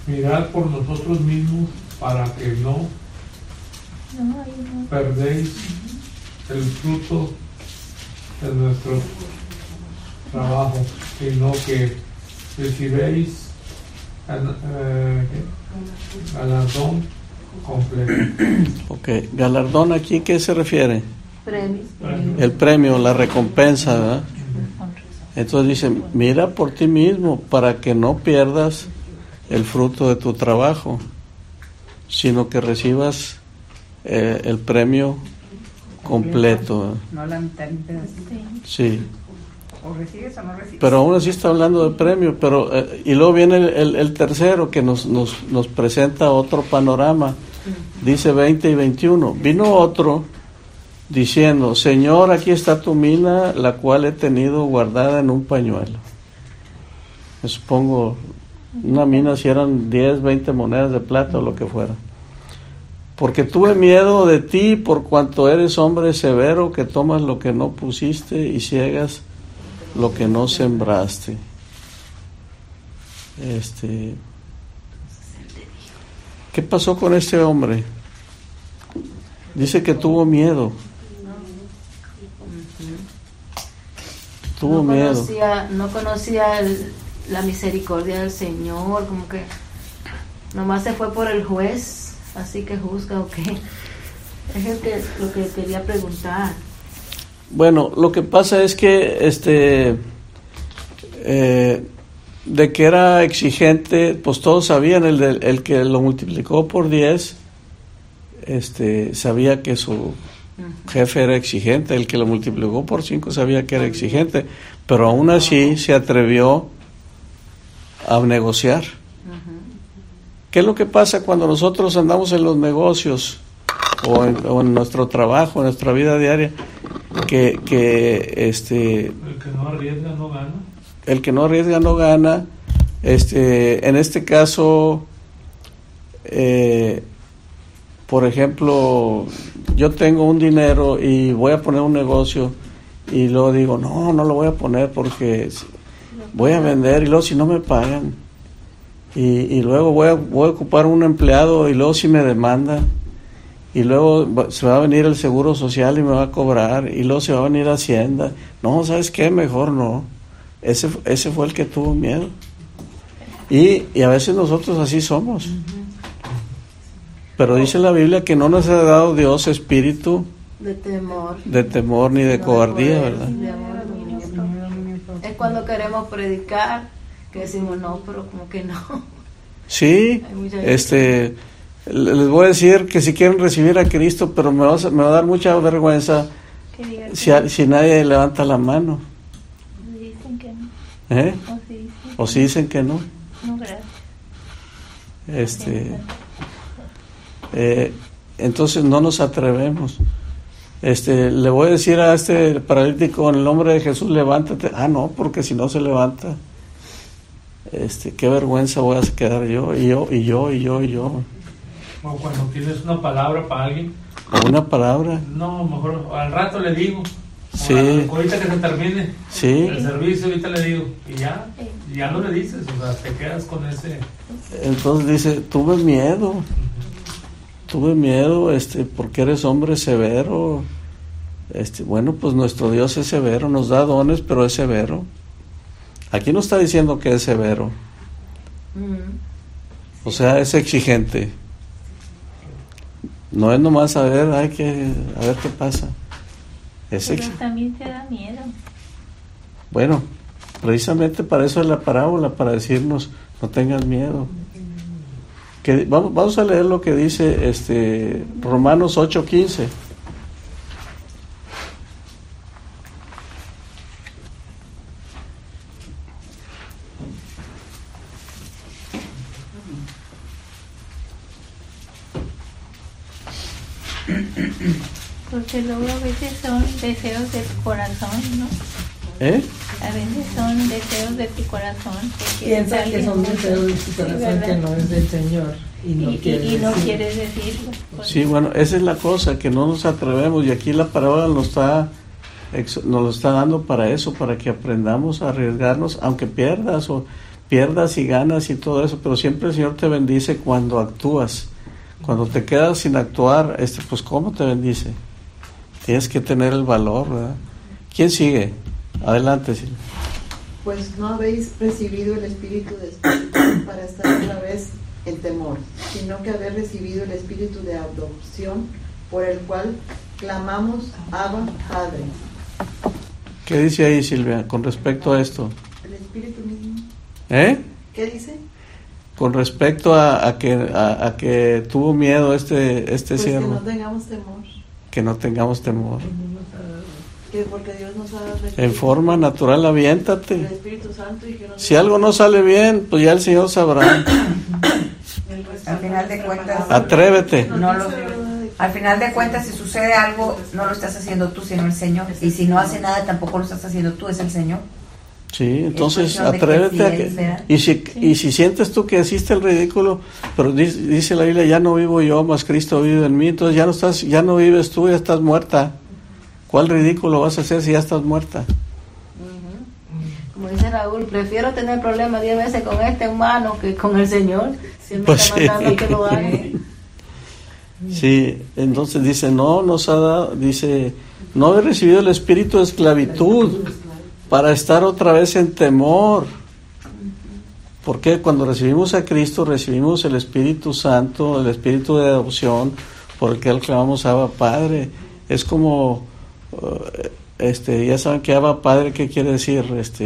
mirad por nosotros mismos para que no perdéis el fruto de nuestro trabajo, sino que recibéis galardón completo. Ok, galardón aquí, ¿qué se refiere? Premio. El premio, la recompensa, ¿verdad? Entonces dice, mira por ti mismo para que no pierdas el fruto de tu trabajo, sino que recibas el premio completo. No la mitad. Sí. O recibes o no recibes. Pero aún así está hablando de premio, pero y luego viene el tercero que nos presenta otro panorama. Dice 20 y 21. Vino otro diciendo, Señor, aquí está tu mina, la cual he tenido guardada en un pañuelo. Me supongo, una mina si eran 10, 20 monedas de plata o lo que fuera. Porque tuve miedo de ti por cuanto eres hombre severo, que tomas lo que no pusiste y ciegas lo que no sembraste. ¿Qué pasó con este hombre? Dice que tuvo miedo. Tuvo miedo. No conocía la misericordia del Señor, como que nomás se fue por el juez, así que juzga o qué. Es lo que quería preguntar. Bueno, lo que pasa es que de que era exigente, pues todos sabían, el que lo multiplicó por 10, sabía que su jefe era exigente, el que lo multiplicó por 5 sabía que era exigente, pero aún así se atrevió a negociar. ¿Qué es lo que pasa cuando nosotros andamos en los negocios o en nuestro trabajo, en nuestra vida diaria? Que el que no arriesga no gana. El que no arriesga no gana. En este caso, por ejemplo, yo tengo un dinero y voy a poner un negocio y luego digo, no lo voy a poner porque voy a vender y luego si no me pagan y luego voy a ocupar un empleado y luego si me demandan y luego se va a venir el Seguro Social y me va a cobrar y luego se va a venir Hacienda. No, ¿sabes qué? Mejor no. Ese fue el que tuvo miedo. Y a veces nosotros así somos. Pero dice la Biblia que no nos ha dado Dios espíritu de temor ni de cobardía, ¿verdad? Es cuando queremos predicar que decimos no, pero como que no. Sí, les voy a decir que si quieren recibir a Cristo, pero me va a dar mucha vergüenza si nadie levanta la mano. Dicen que no. O si dicen que no. No, gracias. Entonces no nos atrevemos. Le voy a decir a este paralítico, en el nombre de Jesús, levántate. No, porque si no se levanta, qué vergüenza voy a quedar yo. O cuando tienes una palabra para alguien. ¿Una palabra? No, mejor al rato le digo. Sí. Ahorita que se termine el servicio, ahorita le digo. Y ya no le dices, o sea, te quedas con ese. Entonces dice, tuve miedo, porque eres hombre severo. Bueno, pues nuestro Dios es severo, nos da dones, pero es severo. Aquí no está diciendo que es severo. O sea, es exigente. No es nomás a ver qué pasa. Pero también te da miedo. Bueno, precisamente para eso es la parábola, para decirnos, no tengas miedo. Vamos a leer lo que dice Romanos 8:15. Porque luego a veces son deseos de tu corazón, ¿no? A veces son deseos de tu corazón. Piensa que son deseos de tu corazón, que no es del Señor. Y no quieres decirlo. Sí, bueno, esa es la cosa, que no nos atrevemos. Y aquí la parábola nos lo está dando para eso, para que aprendamos a arriesgarnos, aunque pierdas. pierdas y ganas y todo eso, pero siempre el Señor te bendice cuando actúas. Cuando te quedas sin actuar, pues ¿cómo te bendice? Tienes que tener el valor, ¿verdad? ¿Quién sigue? Adelante, Silvia. Pues no habéis recibido el espíritu de esclavitud para estar otra vez en temor, sino que habéis recibido el espíritu de adopción, por el cual clamamos, Abba, Padre. ¿Qué dice ahí, Silvia, con respecto a esto? El espíritu mismo. ¿Qué dice? Con respecto a que tuvo miedo este Pues siervo. que no tengamos temor. Que no tengamos temor. Que porque Dios nos ha dado el En Espíritu, forma natural, el aviéntate. Espíritu Santo y que nos Si algo no sale bien, pues ya el Señor sabrá. Al final de cuentas, Atrévete. al final de cuentas, si sucede algo, no lo estás haciendo tú, sino el Señor. Y si no hace nada, tampoco lo estás haciendo tú, es el Señor. Sí, entonces cuestión de que atrévete a sí, que... ¿verdad? Y si sientes tú que hiciste el ridículo, pero dice la Biblia, ya no vivo yo, más Cristo vive en mí, entonces ya no vives tú, ya estás muerta. ¿Cuál ridículo vas a hacer si ya estás muerta? Como dice Raúl, prefiero tener problemas 10 veces con este humano que con el Señor. Si Él me Pues está sí. mandando que lo haga. Sí, entonces dice, no nos ha dado, dice, no he recibido el espíritu de esclavitud para estar otra vez en temor. Porque cuando recibimos a Cristo, recibimos el Espíritu Santo, el Espíritu de adopción, por el que clamamos Abba Padre. Es como, ya saben que Abba Padre, ¿qué quiere decir?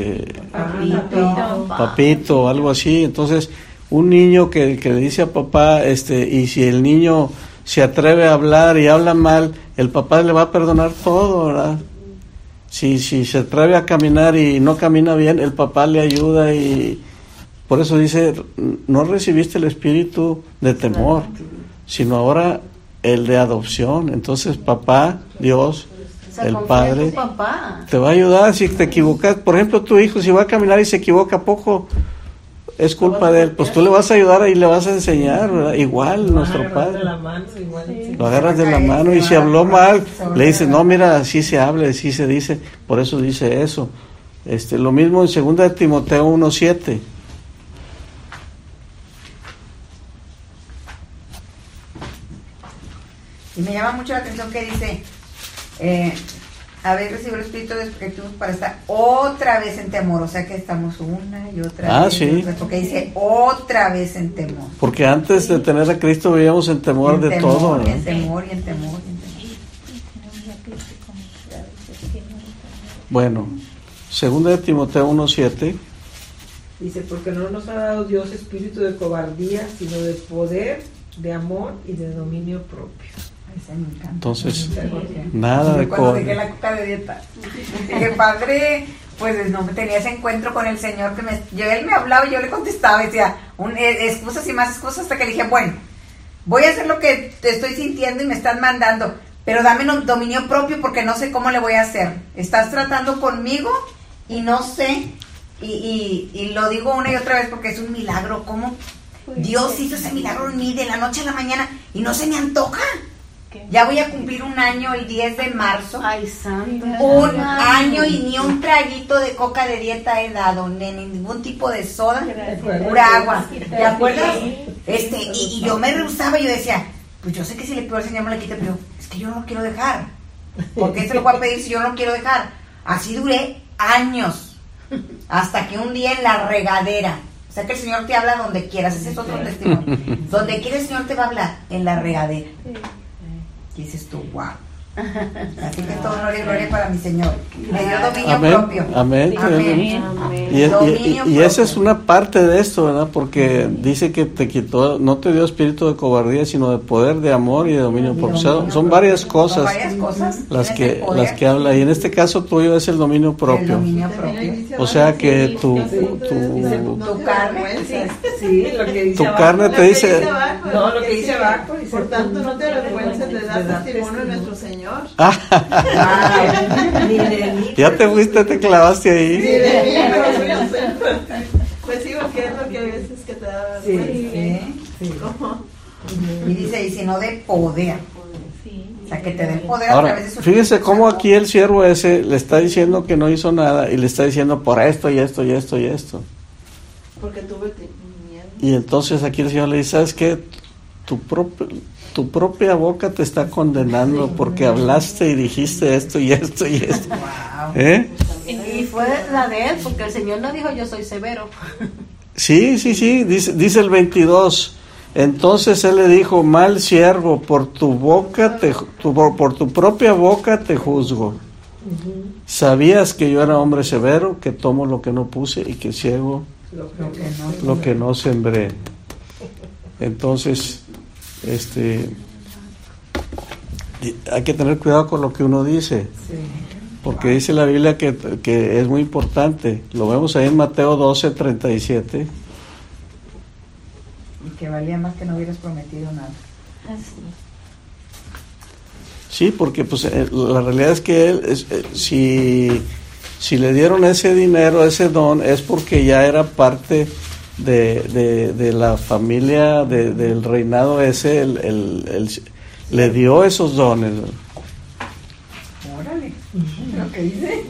Papito, algo así. Entonces, un niño que le dice a papá, y si el niño se atreve a hablar y habla mal, el papá le va a perdonar todo, ¿verdad? Si se atreve a caminar y no camina bien, el papá le ayuda, y por eso dice, no recibiste el espíritu de temor, sino ahora el de adopción. Entonces papá, Dios, O sea, el confía en Padre, tu papá. te va a ayudar. Si te equivocas, por ejemplo, tu hijo, si va a caminar y se equivoca poco, es culpa de él, pues tú le vas a ayudar y le vas a enseñar, ¿verdad? Igual nuestro Padre. Lo agarras de la mano, y si habló mal, le dices, no, mira, así se habla, así se dice, por eso dice eso. Lo mismo en 2 de Timoteo 1:7. Y me llama mucho la atención que dice, haber recibido el espíritu de esclavitud para estar otra vez en temor. O sea que estamos una y otra vez. Sí. Porque dice otra vez en temor. Porque antes de tener a Cristo vivíamos en temor de todo, ¿no? En temor, y en temor, y en temor. Bueno, 2 de Timoteo 1:7. Dice, porque no nos ha dado Dios espíritu de cobardía, sino de poder, de amor y de dominio propio. Ese me encanta. Entonces, Sí. nada de Cuando dejé cobardía. la coca de dieta, dije, padre, pues no tenía ese encuentro con el Señor que él me hablaba y yo le contestaba, y decía, excusas y más excusas, hasta que le dije, bueno, voy a hacer lo que te estoy sintiendo y me están mandando, pero dame un dominio propio porque no sé cómo le voy a hacer. Estás tratando conmigo y no sé, y lo digo una y otra vez porque es un milagro, cómo Dios hizo ese milagro en mí de la noche a la mañana y no se me antoja. Ya voy a cumplir un año el 10 de marzo. Ay, santo. Un año y ni un traguito de coca de dieta he dado, ni ningún tipo de soda, pura agua. ¿Te acuerdas? Y yo me rehusaba, yo decía, pues yo sé que si le pido al Señor me la quita, pero es que yo no lo quiero dejar. ¿Por qué se lo voy a pedir si yo no lo quiero dejar? Así duré años, hasta que un día en la regadera, o sea que el Señor te habla donde quieras, ese es otro testimonio. Donde quiera el Señor te va a hablar, en la regadera. Y dices tú, wow. Así que todo honor y gloria para mi Señor. Me dio dominio propio. Amén. Y esa es una parte de esto, ¿verdad? Porque dice que te quitó, no te dio espíritu de cobardía, sino de poder, de amor y de dominio propio. O sea, son varias cosas las que habla. Y en este caso tuyo es el dominio propio. El dominio propio. O sea que tu carne, sí, lo que dice tu abajo. carne te dice, no, lo que dice abajo. Dice, por tanto, no te avergüences de dar testimonio a nuestro Señor. Ya te fuiste, te clavaste ahí. Sí, de mí, pero yo sé. Pues sí, porque es lo que a veces que te da vergüenza. Sí. ¿Cómo? Y dice, y si no de poder. O sea, que te den poder a Ahora, través de su fíjese Espíritu cómo Santo. aquí el siervo ese le está diciendo que no hizo nada y le está diciendo por esto y esto y esto y esto. Porque tuve miedo. Y entonces aquí el Señor le dice, ¿sabes qué? Tu propia boca te está condenando porque hablaste y dijiste esto y esto y esto. Wow. Y fue la de él, porque el Señor no dijo yo soy severo. Sí, dice el 22. Entonces él le dijo, mal siervo, por tu propia boca te juzgo. Sabías que yo era hombre severo, que tomo lo que no puse y que ciego lo que no sembré. Entonces, hay que tener cuidado con lo que uno dice, porque dice la Biblia que es muy importante. Lo vemos ahí en Mateo 12:37. Y que valía más que no hubieras prometido nada. Sí, porque pues la realidad es que él, si le dieron ese dinero, ese don, es porque ya era parte de la familia, del reinado ese, le dio esos dones. Órale, lo que dice.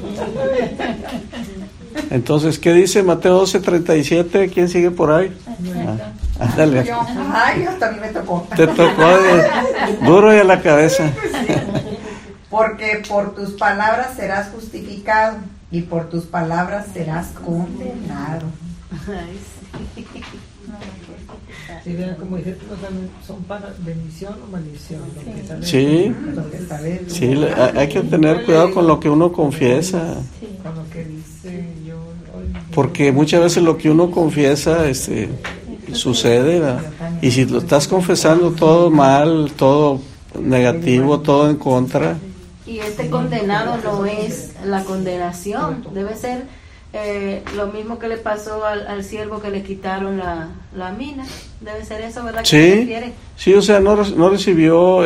Entonces, ¿qué dice Mateo 12:37? ¿Quién sigue por ahí? Ándale. Ay, hasta a mí me tocó. Te tocó duro y a la cabeza. Porque por tus palabras serás justificado y por tus palabras serás condenado. Sí, vean, como dice, son para bendición o maldición. Sí, hay que tener cuidado con lo que uno confiesa. Con lo que dice yo. Porque muchas veces lo que uno confiesa sucede, ¿verdad? Y si lo estás confesando todo mal, todo negativo, todo en contra. Y condenado no es la condenación, debe ser lo mismo que le pasó al siervo que le quitaron la mina, debe ser eso, ¿verdad? Sí, o sea, no recibió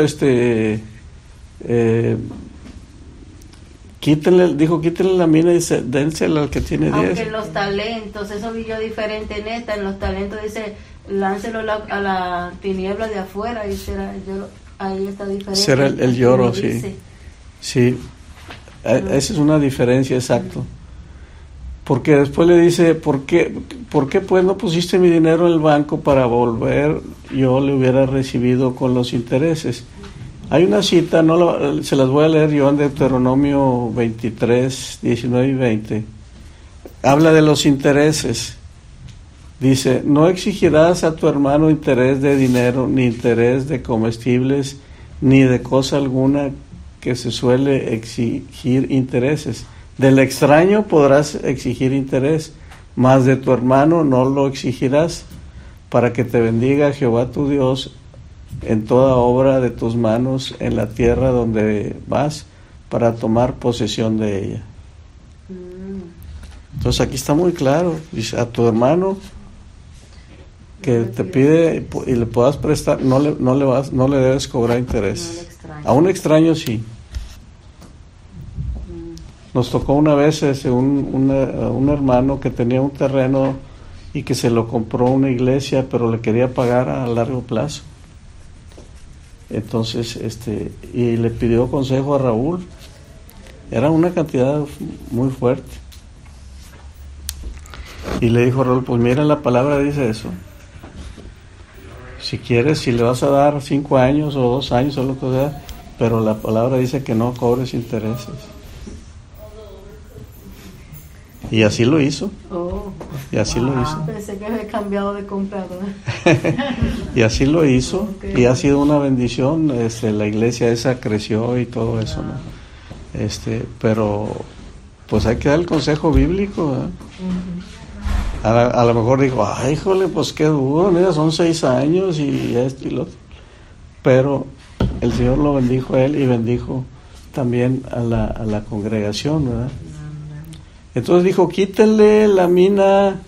quítenle la mina y dénsela al que tiene 10. Aunque los talentos, eso vi yo diferente en los talentos dice, láncelo a la tiniebla de afuera y ahí está diferente. Será el lloro, sí. Sí, esa es una diferencia, exacto. Porque después le dice, ¿por qué pues no pusiste mi dinero en el banco para volver? Yo le hubiera recibido con los intereses. Hay una cita, se las voy a leer yo en Deuteronomio 23, 19 y 20. Habla de los intereses. Dice, no exigirás a tu hermano interés de dinero, ni interés de comestibles, ni de cosa alguna que se suele exigir intereses. Del extraño podrás exigir interés, mas de tu hermano no lo exigirás, para que te bendiga Jehová tu Dios en toda obra de tus manos en la tierra donde vas para tomar posesión de ella. Entonces aquí está muy claro, dice, a tu hermano que te pide y le puedas prestar, no le debes cobrar interés. A un extraño sí. Nos tocó una vez un hermano que tenía un terreno y que se lo compró una iglesia, pero le quería pagar a largo plazo. Entonces, y le pidió consejo a Raúl. Era una cantidad muy fuerte. Y le dijo a Raúl, pues mira, la palabra dice eso. Si quieres, si le vas a dar 5 años o 2 años o lo que sea, pero la palabra dice que no cobres intereses. Y así lo hizo. Y así lo hizo. Pensé que había cambiado de comprador. Y así lo hizo. Okay. Y ha sido una bendición. La iglesia esa creció y todo eso, ¿no? Pero pues hay que dar el consejo bíblico, ¿eh? A lo mejor dijo, ay, híjole, pues qué duro, mira, son 6 años y esto y lo otro. Pero el Señor lo bendijo a él y bendijo también a la congregación, ¿verdad? Entonces dijo, quítenle la mina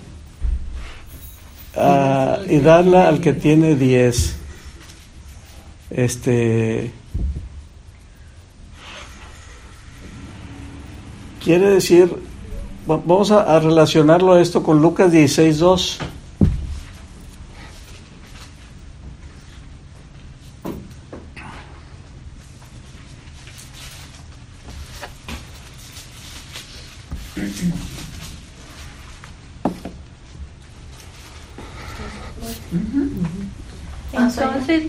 y darla al que tiene 10. Quiere decir, vamos a relacionarlo esto con Lucas 16:2. Entonces,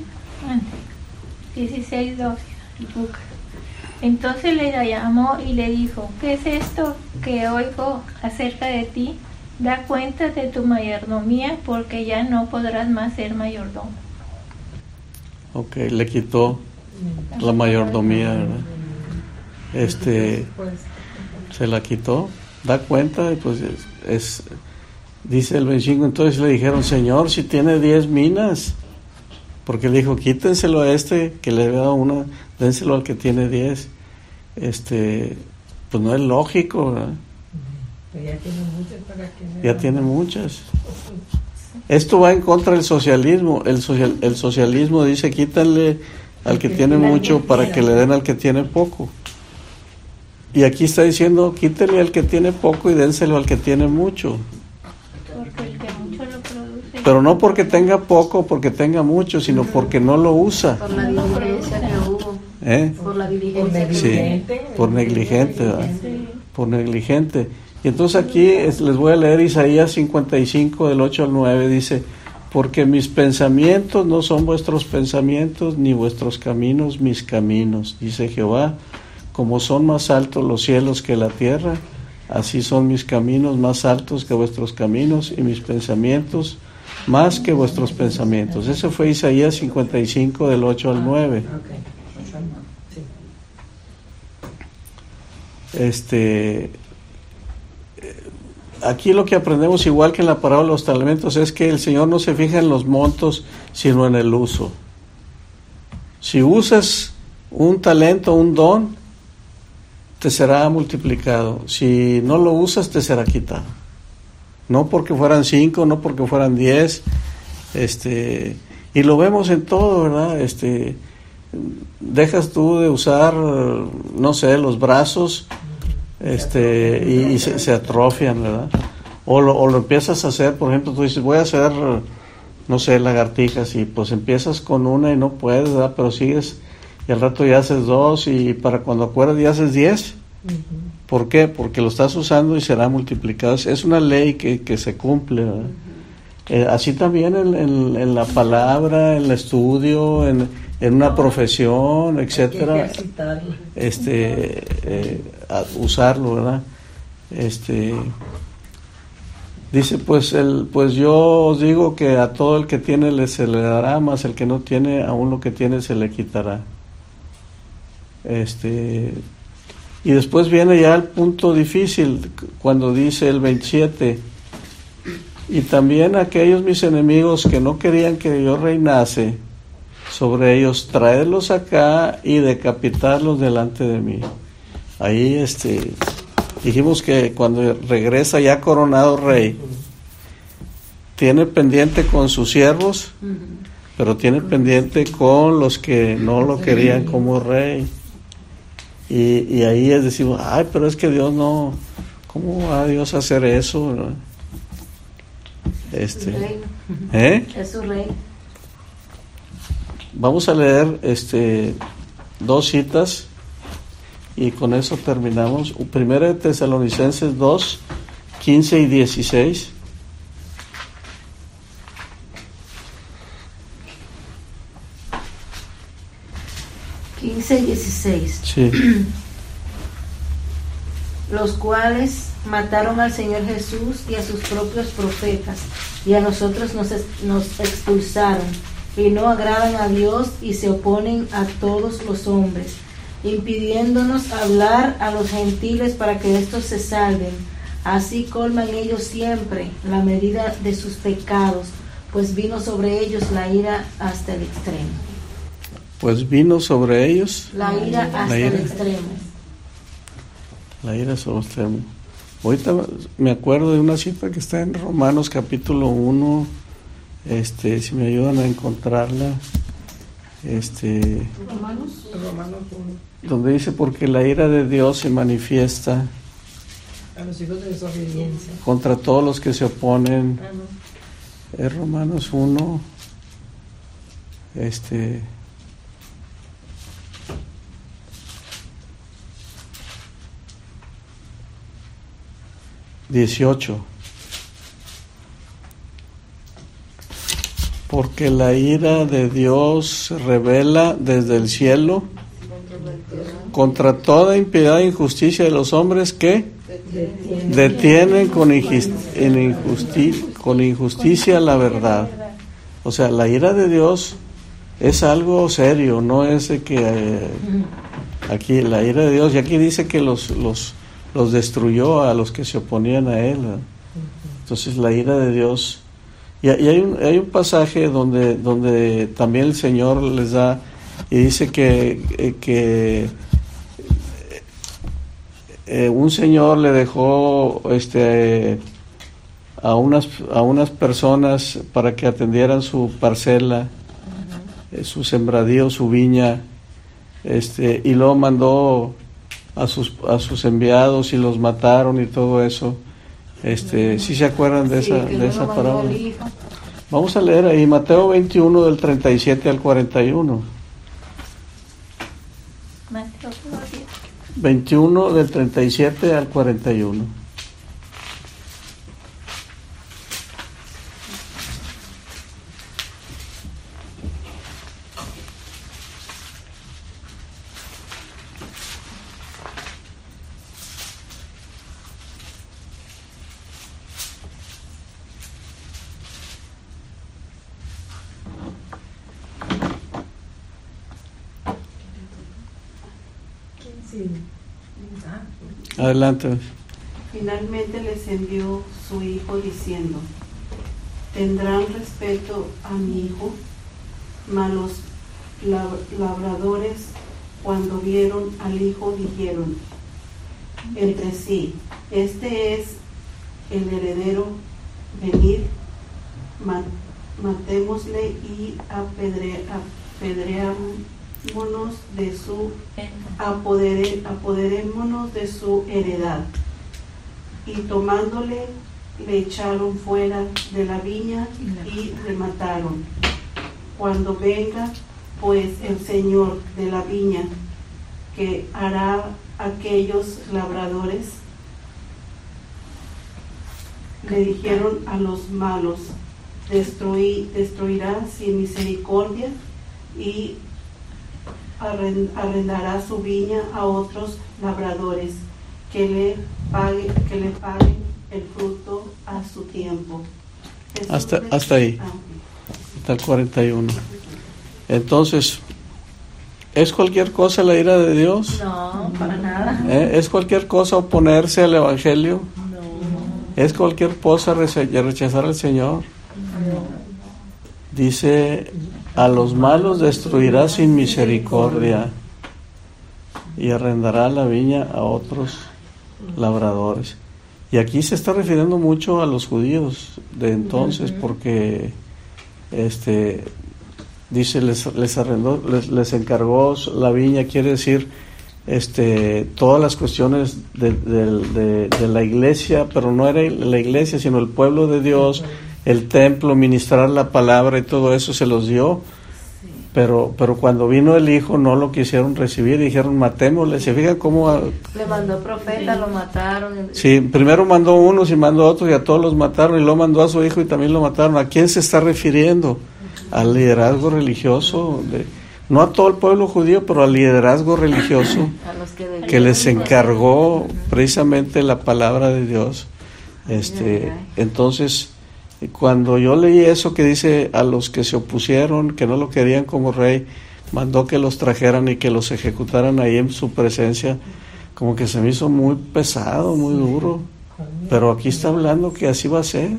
16:12, Lucas. Entonces le llamó y le dijo: ¿qué es esto que oigo acerca de ti? Da cuenta de tu mayordomía, porque ya no podrás más ser mayordomo. Ok, le quitó la mayordomía, ¿verdad? Se la quitó, da cuenta, y pues dice el 25, entonces le dijeron: Señor, si tiene 10 minas, porque le dijo: quítenselo a que le había dado una, dénselo al que tiene 10. Pues no es lógico, ¿verdad? Ya tiene muchas. Esto va en contra del socialismo. El socialismo dice: quítale al que tiene mucho para que le den al que tiene poco. Y aquí está diciendo: quítale al que tiene poco y dénselo al que tiene mucho. Porque el que mucho lo produce. Pero no porque tenga poco, porque tenga mucho, sino porque no lo usa. Por la diligencia que hubo. Por la diligencia. Sí, por negligente, ¿verdad? Sí. Por negligente. Y entonces aquí les voy a leer Isaías 55 del 8 al 9, dice: porque mis pensamientos no son vuestros pensamientos, ni vuestros caminos mis caminos, dice Jehová. Como son más altos los cielos que la tierra, así son mis caminos más altos que vuestros caminos, y mis pensamientos más que vuestros pensamientos. Ese fue Isaías 55 del 8 al 9. Aquí lo que aprendemos, igual que en la parábola de los talentos, es que el Señor no se fija en los montos, sino en el uso. Si usas un talento, un don, te será multiplicado. Si no lo usas, te será quitado. No porque fueran 5, no porque fueran 10. Y lo vemos en todo, ¿verdad? Dejas tú de usar, no sé, los brazos, y se atrofian, ¿verdad? O lo empiezas a hacer, por ejemplo, tú dices: voy a hacer, no sé, lagartijas, y pues empiezas con una y no puedes, ¿verdad? Pero sigues, y al rato ya haces 2, y para cuando acuerdas ya haces 10. ¿Por qué? Porque lo estás usando y será multiplicado. Es una ley que se cumple, ¿verdad? Así también en la palabra, en el estudio, en una profesión, etcétera, usarlo, ¿verdad? Dice: pues yo os digo que a todo el que tiene se le dará, mas el que no tiene, aún lo que tiene se le quitará. Y después viene ya el punto difícil, cuando dice el 27: y también aquellos mis enemigos que no querían que yo reinase sobre ellos, traerlos acá y decapitarlos delante de mí. Ahí dijimos que cuando regresa ya coronado rey, tiene pendiente con sus siervos, pero tiene pendiente con los que no lo querían como rey. Y ahí es decir: ay, pero es que Dios no, ¿cómo va Dios a hacer eso? ¿No? Es su rey. Vamos a leer 2 citas y con eso terminamos. Primera de Tesalonicenses 2, 15 y 16. Y 16. Sí. Los cuales mataron al Señor Jesús y a sus propios profetas, y a nosotros nos expulsaron, y no agradan a Dios y se oponen a todos los hombres, impidiéndonos hablar a los gentiles para que éstos se salven. Así colman ellos siempre la medida de sus pecados, pues vino sobre ellos la ira hasta el extremo. Pues vino sobre ellos la ira hasta el extremo. La ira hasta el extremo. Ahorita me acuerdo de una cita que está en Romanos capítulo 1, si me ayudan a encontrarla, Romanos 1, donde dice: porque la ira de Dios se manifiesta a los hijos de desobediencia contra todos los que se oponen. Es Romanos 1, 18. porque la ira de Dios se revela desde el cielo contra toda impiedad e injusticia de los hombres que detienen con injusticia la verdad. O sea, la ira de Dios es algo serio, no es de que aquí la ira de Dios, y aquí dice que los destruyó a los que se oponían a él. Entonces la ira de Dios, y hay un pasaje donde también el Señor les da y dice que un señor le dejó a unas personas para que atendieran su parcela, su sembradío, su viña, y luego mandó a sus enviados y los mataron y todo eso. ¿Sí se acuerdan de esa parábola? Vamos a leer ahí Mateo 21 del 37 al 41. Mateo 21 del 37 al 41. Adelante. Finalmente les envió su hijo diciendo: tendrán respeto a mi hijo. Mas los labradores, cuando vieron al hijo, dijeron entre sí: este es el heredero, venid, matémosle y apoderémonos de su heredad. Y tomándole, le echaron fuera de la viña y le mataron. Cuando venga pues el señor de la viña, ¿qué hará aquellos labradores? Le dijeron a los malos: destruirá sin misericordia y arrendará su viña a otros labradores que le paguen el fruto a su tiempo. Hasta ahí, hasta el 41. Entonces, ¿es cualquier cosa la ira de Dios? No, para nada. ¿Es cualquier cosa oponerse al Evangelio? No. ¿Es cualquier cosa rechazar al Señor? No. Dice: a los malos destruirá sin misericordia y arrendará la viña a otros labradores. Y aquí se está refiriendo mucho a los judíos de entonces, porque dice les encargó la viña, quiere decir todas las cuestiones de la iglesia, pero no era la iglesia sino el pueblo de Dios, el templo, ministrar la palabra y todo eso se los dio. Pero cuando vino el hijo no lo quisieron recibir y dijeron: matémosle. ¿Se fijan cómo? Le mandó profeta, lo mataron. Sí, primero mandó unos y mandó otros y a todos los mataron, y luego mandó a su hijo y también lo mataron. ¿A quién se está refiriendo? Al liderazgo religioso, no a todo el pueblo judío, pero al liderazgo religioso a los que les encargó precisamente la palabra de Dios. Entonces, cuando yo leí eso que dice: a los que se opusieron, que no lo querían como rey, mandó que los trajeran y que los ejecutaran ahí en su presencia, como que se me hizo muy pesado, muy duro. Pero aquí está hablando que así va a ser.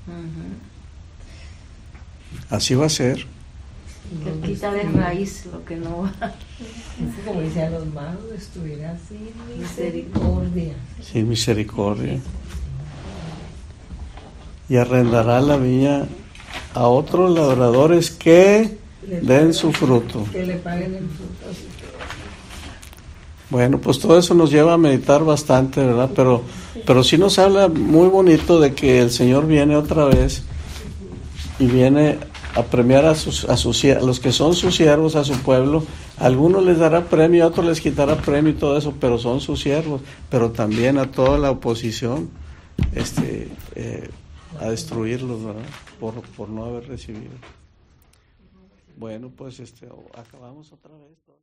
Así va a ser. Que quita de raíz lo que no va. Como dice: a los malos destruirá sin misericordia. Sin misericordia. Y arrendará la viña a otros labradores que den su fruto. Que le paguen el fruto. Bueno, pues todo eso nos lleva a meditar bastante, ¿verdad? Pero sí nos habla muy bonito de que el Señor viene otra vez y viene a premiar a los que son sus siervos, a su pueblo. A algunos les dará premio, a otros les quitará premio y todo eso, pero son sus siervos. Pero también a toda la oposición, a destruirlos, ¿verdad? Por no haber recibido. Bueno, pues acabamos otra vez.